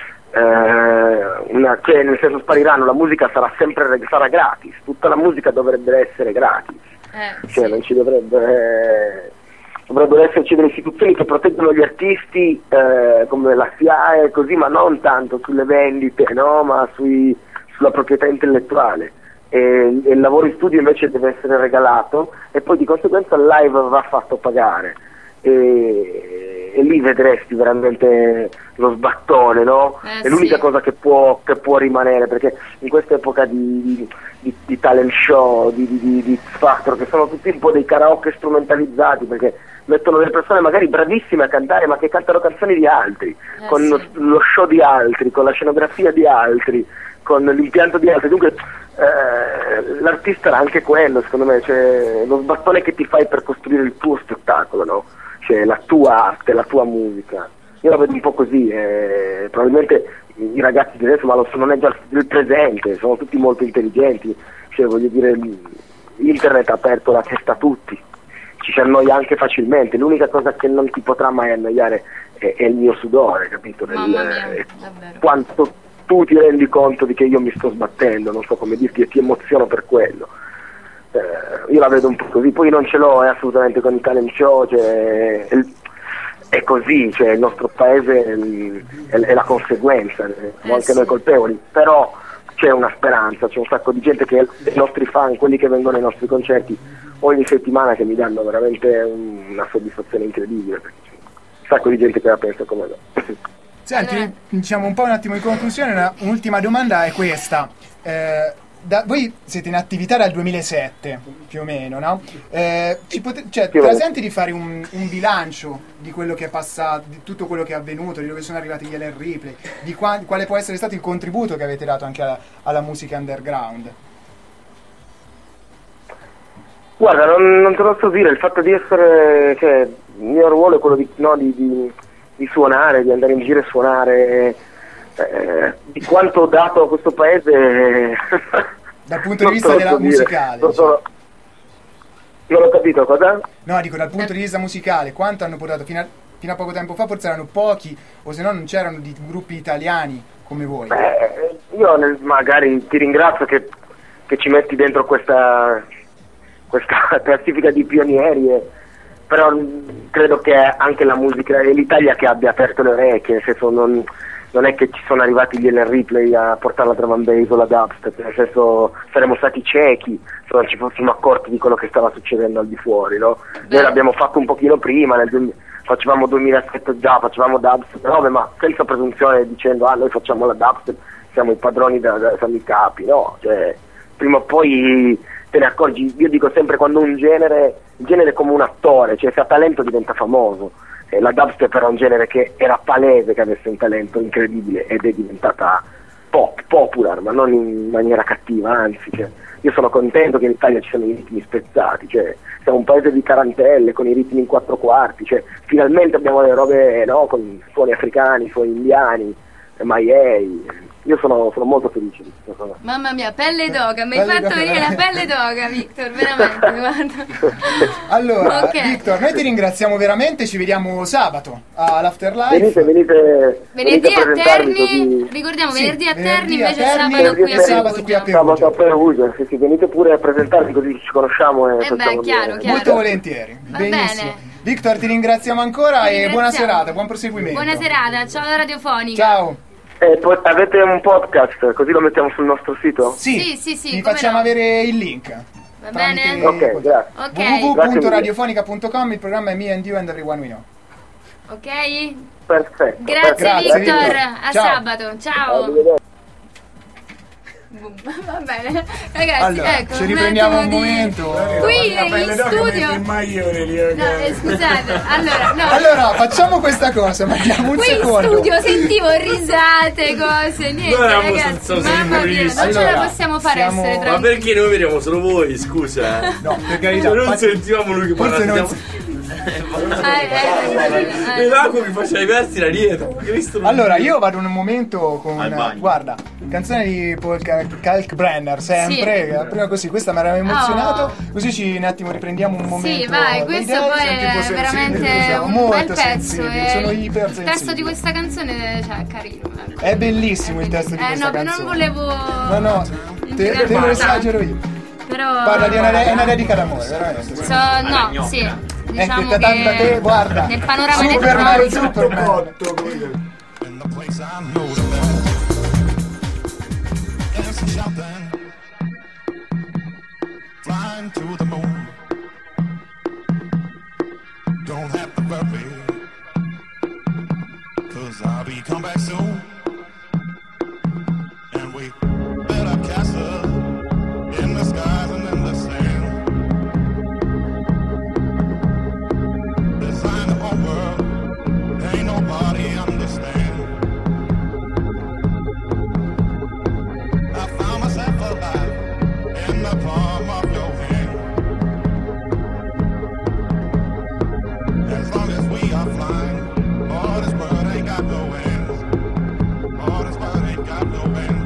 cioè, nel senso spariranno, la musica sarà gratis, tutta la musica dovrebbe essere gratis. Cioè non ci dovrebbero esserci delle istituzioni che proteggono gli artisti come la SIAE così, ma non tanto sulle vendite, no? Ma sulla proprietà intellettuale, e il lavoro in studio invece deve essere regalato e poi di conseguenza il live va fatto pagare e lì vedresti veramente lo sbattone, no? È l'unica cosa che può rimanere, perché in questa epoca di talent show, di X Factor, che sono tutti un po' dei karaoke strumentalizzati, perché mettono delle persone magari bravissime a cantare ma che cantano canzoni di altri, con lo show di altri, con la scenografia di altri, con l'impianto di altri. Dunque l'artista era anche quello, secondo me, cioè lo sbattone che ti fai per costruire il tuo spettacolo, no? Cioè la tua arte, la tua musica. Io la vedo un po' così, probabilmente i ragazzi di adesso, ma non è già il presente, sono tutti molto intelligenti, cioè voglio dire, internet ha aperto la testa a tutti, ci si annoia anche facilmente, l'unica cosa che non ti potrà mai annoiare è il mio sudore, capito? Quanto tu ti rendi conto di che io mi sto sbattendo, non so come dirti, e ti emoziono per quello. Io la vedo un po' così, poi non ce l'ho assolutamente con i talent show, cioè, è così, cioè il nostro paese è la conseguenza, siamo anche noi colpevoli, però c'è una speranza, c'è un sacco di gente che i nostri fan, quelli che vengono ai nostri concerti ogni settimana, che mi danno veramente una soddisfazione incredibile, perché c'è un sacco di gente che la pensa come me. Senti, diciamo un po' un attimo in conclusione, un'ultima domanda è questa. Voi siete in attività dal 2007 più o meno, no? Te la senti di fare un bilancio di quello che è passato, di tutto quello che è avvenuto, di dove sono arrivati gli Ellen Ripley, di quale può essere stato il contributo che avete dato anche alla musica underground? Guarda, non te lo so dire, il fatto di essere, cioè, il mio ruolo è quello di suonare, di andare in giro e suonare. Di quanto ho dato a questo paese dal punto di vista della musicale, diciamo. Non ho capito cosa? No, dico dal punto di vista musicale, quanto hanno portato fino a poco tempo fa, forse erano pochi, o se no non c'erano di gruppi italiani come voi. Io magari ti ringrazio che ci metti dentro questa classifica di pionieri, però credo che anche la musica e l'Italia che abbia aperto le orecchie, nel senso non è che ci sono arrivati gli Ellen Ripley a portare la drum and bass o la dubstep, nel senso saremmo stati ciechi se non ci fossimo accorti di quello che stava succedendo al di fuori, no? Noi l'abbiamo fatto un pochino prima, facevamo 2007 già, facevamo dubstep, ma senza presunzione dicendo noi facciamo la dubstep, siamo i padroni, siamo i capi, no? Cioè, prima o poi te ne accorgi. Io dico sempre, quando il genere è come un attore, cioè se ha talento diventa famoso. La dubstep era un genere che era palese che avesse un talento incredibile ed è diventata popular, ma non in maniera cattiva, anzi, cioè, io sono contento che in Italia ci siano i ritmi spezzati, cioè siamo un paese di tarantelle con i ritmi in 4/4, cioè finalmente abbiamo le robe, no, con suoni africani, suoni indiani, maiei. Io sono molto felice di questa cosa. Mamma mia, pelle d'oca, mi hai fatto venire la pelle d'oca, Victor, veramente, guarda. Allora, Ok. Victor, noi ti ringraziamo veramente, ci vediamo sabato all'Afterlife. Venite a presentarvi Terni, così. ricordiamo, Sì, venerdì a venerdì Terni, a invece Terni, sabato qui a Perugia. Sabato a Perugia, sì, venite pure a presentarvi così ci conosciamo e facciamo chiaro. Molto volentieri. Va Benissimo. bene. Victor, ti ringraziamo ancora Ti e buona ringraziamo. serata, buon proseguimento. Buona serata, ciao alla radiofonica. Ciao. Poi avete un podcast, così lo mettiamo sul nostro sito? Sì, Ti come facciamo no. avere il link. Va bene? Ok, grazie. Ok. www.radiofonica.com, il programma è Me and You and Everyone We Know. Ok? Perfetto. Grazie Victor, Victor. a Ciao. sabato, ciao. Va bene, ragazzi, Allora, ecco, ci riprendiamo un attimo di- momento. Qui in studio. No, scusate, allora, no. Allora, facciamo questa cosa, mandiamo un Qui in secondo. studio sentivo risate, cose, niente, Noi eravamo ragazzi, senza mamma mia, non umoristi. ce la Allora, possiamo fare siamo- essere Ma tranquilli. perché noi vediamo solo voi, scusa? No, per carità. Cioè, non infatti- sentivamo lui che forse parlava. non- E Laco mi faceva i versi da dietro. Allora, io vado in un momento con Al bagno. guarda, canzone di Paul Kalkbrenner, sempre, Sì. prima così, questa mi aveva emozionato, così un attimo riprendiamo un momento. Sì, vai, dai questo dance, poi siamo tipo è sensibili, veramente siamo un molto bel pezzo. sensibili, sono Il ipersensibili. testo di questa canzone, cioè, è carino. ecco. È bellissimo il testo di questa no, canzone. non volevo. No, te lo esagero io. Però. Parla di una dedica d'amore, veramente. No, sì. Diciamo Ecco, tanta che te, guarda. nel panorama Superman, elettronico. Superman. Flying to the moon. Don't have to worry, 'cause I'll be come back soon. And we built a castle in the skies and in the sand. Design the whole world, ain't nobody understand. I found myself alive in the palm of your hand. As long as we are flying, all this world ain't got no end. All this world ain't got no end.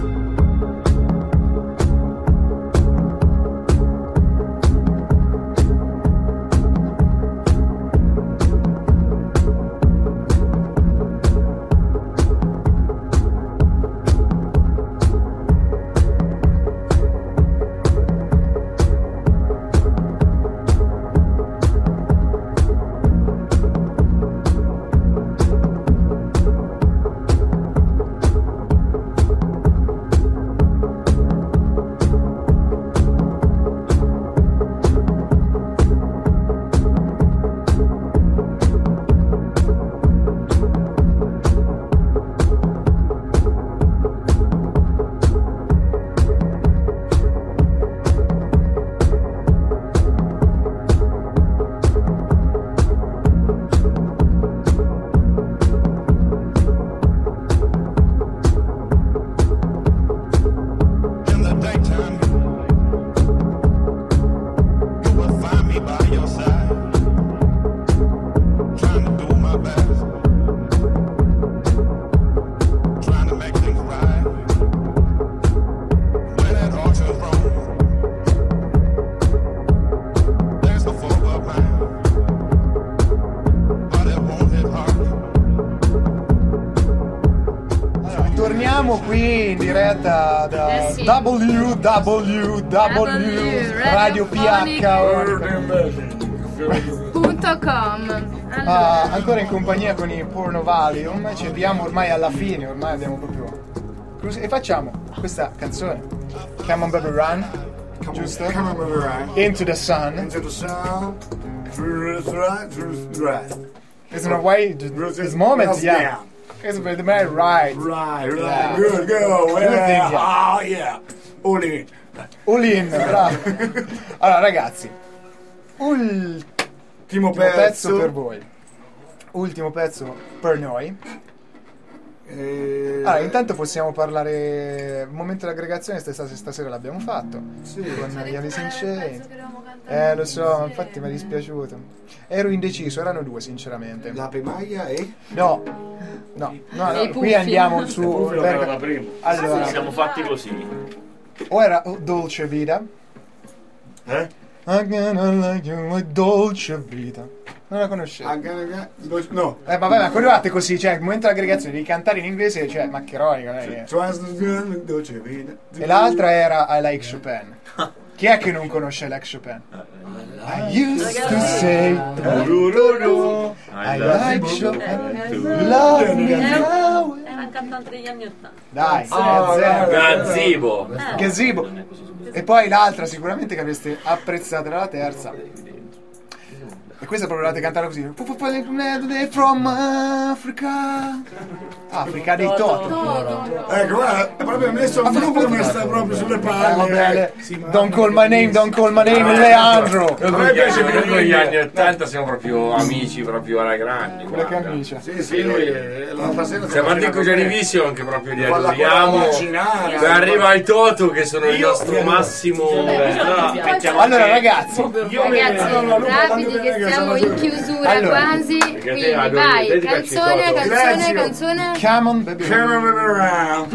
In the daytime, you will find me by your side, trying to do my best, trying to make things right. When at Orchard Road, there's the forward line, but it won't hit hard. Allora, torniamo qui in diretta da sì. Radio .com. Allora, ancora in compagnia con i Porno Valium, ci arriviamo ormai alla fine, ormai abbiamo proprio e facciamo questa canzone Come on Baby Run, giusto? Come on, baby, run. Into the Sun. Into the sun, through the right, through the right. Isn't it way this moment, yeah. It's very right. Right, Yeah. good, go, Good thing, yeah. oh yeah, all in. All in, bravo. Allora ragazzi, ultimo pezzo per voi. Ultimo pezzo per noi. Allora, intanto possiamo parlare. Il momento dell'aggregazione stasera l'abbiamo fatto. Sì. Con gli Alice in Chains. Lo so, infatti mi è dispiaciuto. Ero indeciso, erano due sinceramente. La Pemaia e? No, qui andiamo su. Allora, siamo fatti così. O era Dolce Vita. Dolce Vita. Non la conoscete? No. Vabbè, ma guardate così, cioè, il momento dell'aggregazione di cantare in inglese, cioè, maccheronica, lei è. E l'altra era I Like Chopin. Chi è che non conosce I Like Chopin? I used to say I like Chopin. Love me now. Era un cantante degli anni 80. Dai, Gazebo. E poi l'altra sicuramente che avreste apprezzato era la terza. E questa proprio dovete cantare così. From Africa. Africa dei Toto. Ecco, guarda, proprio messo un gruppo che mi sta proprio sulle palle. Don't call my name, Leandro. Noi con gli anni 80 siamo proprio amici, proprio alla grande. Quella camicia. Sì, lui l'altra sera siamo anche Gianivissimo, anche proprio li adoriamo. Arriva ai Toto che sono il nostro massimo. Allora ragazzi, rapidi che siamo in chiusura quasi. Quindi vai, canzone. Come on baby around.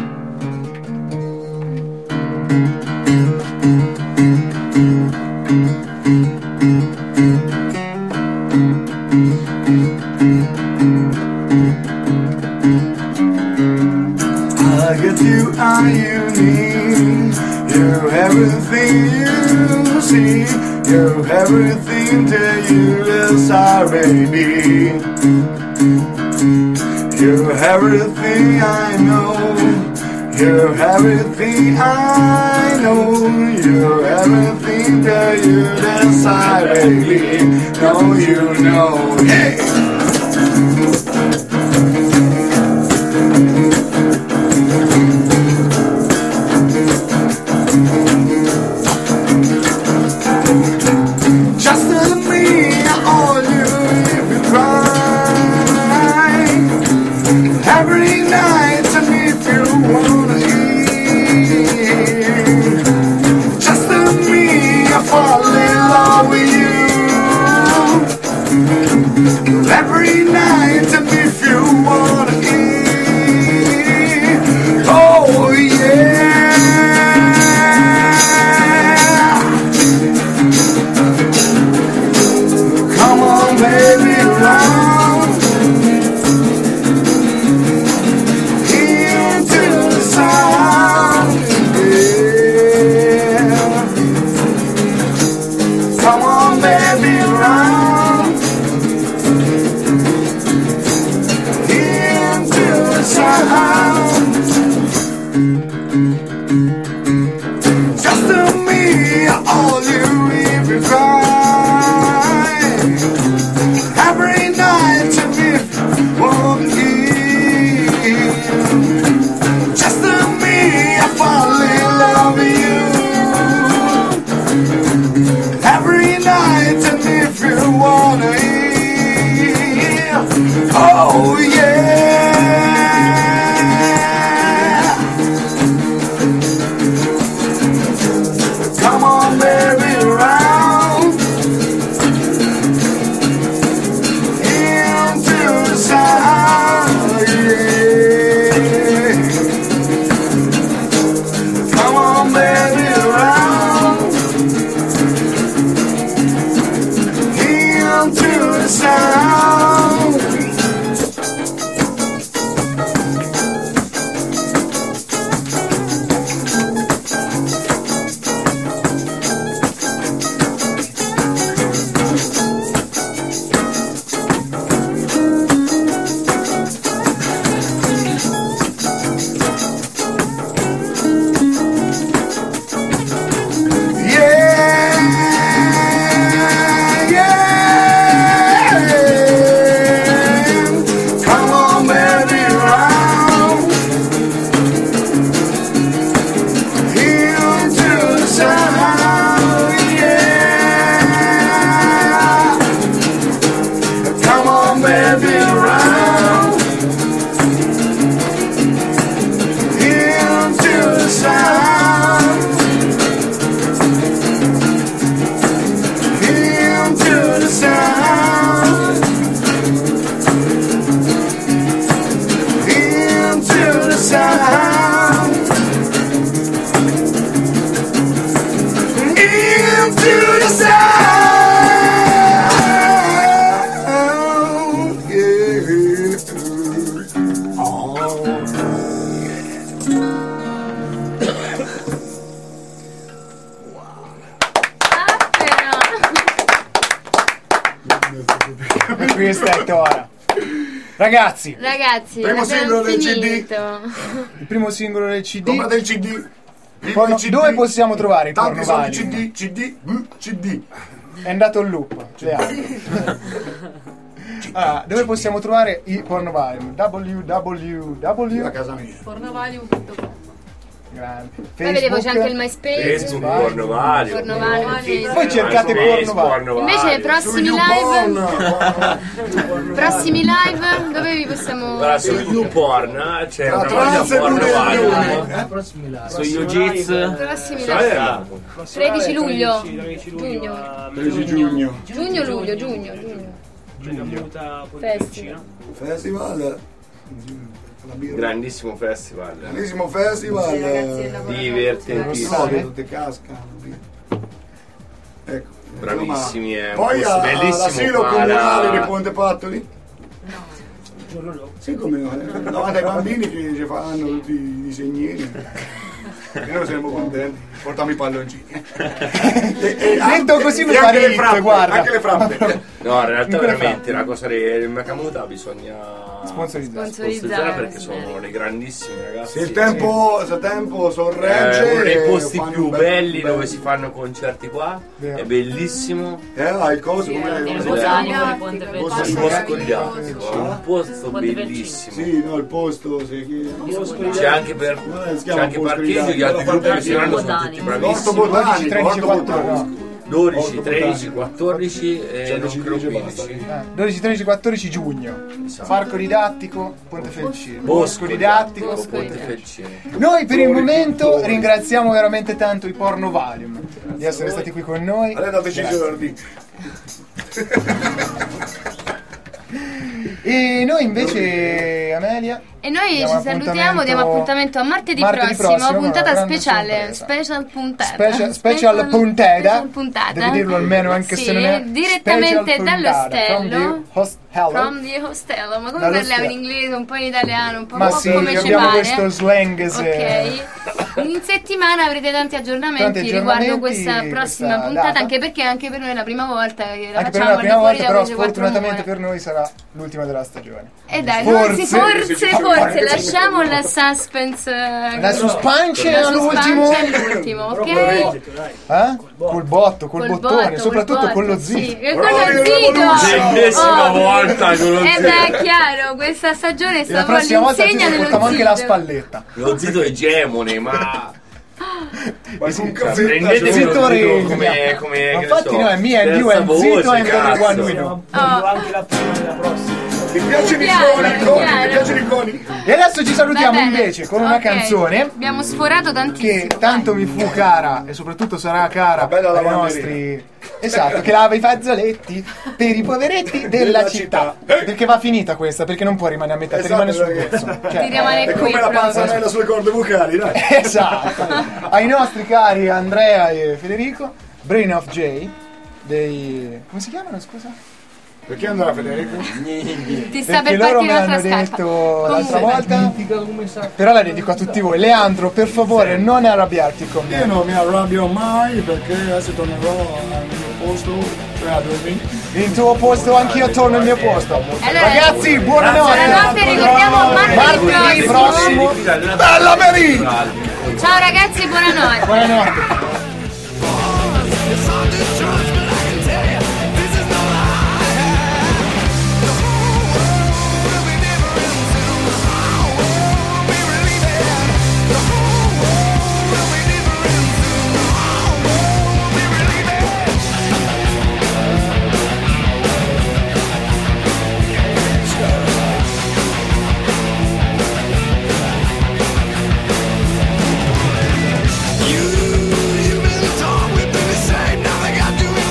I get you all you need. You're everything you see. You're everything to you inside, baby. You're everything I know. You're everything I know. You're everything that you inside, baby. No, you know. Hey! Just let me on you if you cry. Every night and if you wanna eat. Just let me fall in love with you. Every night and if you wanna eat. Oh yeah. Come on baby round into the sound, yeah. Come on baby round into the sound. Just to me all you if you cry. Every night to me won't eat. Just to me I fall in love with you. Every night and if you wanna eat. Oh yeah. questa è Tora. Ragazzi, primo singolo del CD. Il primo singolo del CD. Compra del CD. CD. Dove possiamo trovare il Tanti Porno soldi Valium? CD. È andato in loop. Allora, dove possiamo trovare il Porno Valium? www. A casa mia. Pornovalium.com. Grande. Poi vedevo c'è anche il MySpace. Facebook, Porno Valium. Poi cercate Porno Valium. Invece prossimi live dove vi possiamo... Guarda, su YouPorn c'è una pagina Porno Valium. Su YouJits. Prossimi live. 13 luglio. Giugno. Festival. Grandissimo festival. Divertentissimo. Tutte cascano. Ecco. Bravissimi, poi all'asilo comunale di Ponte Pattoli? No. Sì, come no? Davanti ai bambini che ci fanno tutti i disegnini. E noi siamo contenti. Portiamo i palloncini. Detto così mi fa ridere, guarda. Anche le frappe. No, in realtà veramente la cosa del Macamuta bisogna sponsorizzare perché sono dei grandissimi ragazzi. Se il tempo sorregge, uno dei posti più belli dove si fanno concerti qua. È bellissimo. Il coso come il un posto bellissimo. Sì, no, il posto c'è anche parcheggio, gli altri gruppi che si hanno sono tutti bravissimi. 12, 13, 14 e non credo 15. 12, 13, 14 giugno. Esatto. Parco didattico, Ponte Felcino. Bosco didattico, Ponte Felcino. Noi per il momento ringraziamo veramente tanto i Porno Valium di essere stati qui con noi. A lei da giorni. E noi invece, Amelia. E noi ci salutiamo, diamo appuntamento a martedì prossimo, puntata speciale, special puntata. Devi dirlo almeno anche se non è direttamente dall'ostello. From the Hostello, ma come parliamo in inglese, un po' in italiano, un po' ma sì, come ci abbiamo pare. questo slang. Ok. In settimana avrete tanti aggiornamenti riguardo questa prossima puntata, data. anche perché anche per noi è la prima volta che la anche per facciamo noi è la prima volta, però 4 sfortunatamente mura. per noi sarà l'ultima della stagione. E dai, forse lasciamo la suspense. La suspense all'ultimo, ok? Col bottone, soprattutto con lo zitto. Sì, con lo zitto! L'ennesima volta con lo zitto. È chiaro, questa stagione la prossima volta ci all'insegna dello portiamo anche la zitto. spalletta. Lo zitto egemone, ma prendete zitto come infatti no, è mia e you and zitto and only one we know. Anche la prima della prossima. Mi piacciono i coni. E adesso ci salutiamo invece con una canzone. Abbiamo sforato tantissimo. Che tanto mi fu cara e soprattutto sarà cara ai nostri. Esatto, che lava i fazzoletti per i poveretti della città. Perché va finita questa, perché non può rimanere a metà, ti rimane sul pezzo. Ti rimane qui. Come la panzanella sulle corde vocali, dai. Esatto. Ai nostri cari Andrea e Federico, Brain of J, dei. Come si chiamano, scusa? Perché andrà Federico? Ti sta perché per loro me partire l'hanno l'altra detto l'altra volta. Però la dedico a tutti voi. Leandro, per favore, non arrabbiarti con me. Io non mi arrabbio mai perché adesso tornerò al mio posto, cioè a dormire. Il tuo posto, anch'io torno al mio posto. Allora, ragazzi, buonanotte. Buonanotte, ricordiamo martedì prossimo. Bella Merina! Ciao ragazzi, buonanotte. Buonanotte. You've been taught we've been the same. Now they got to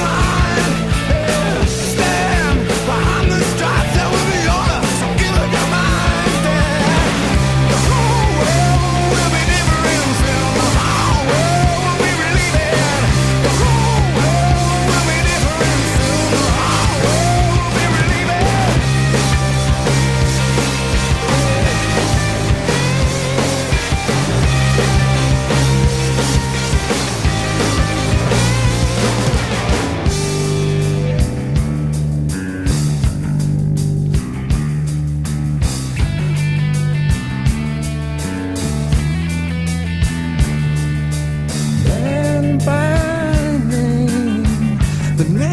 The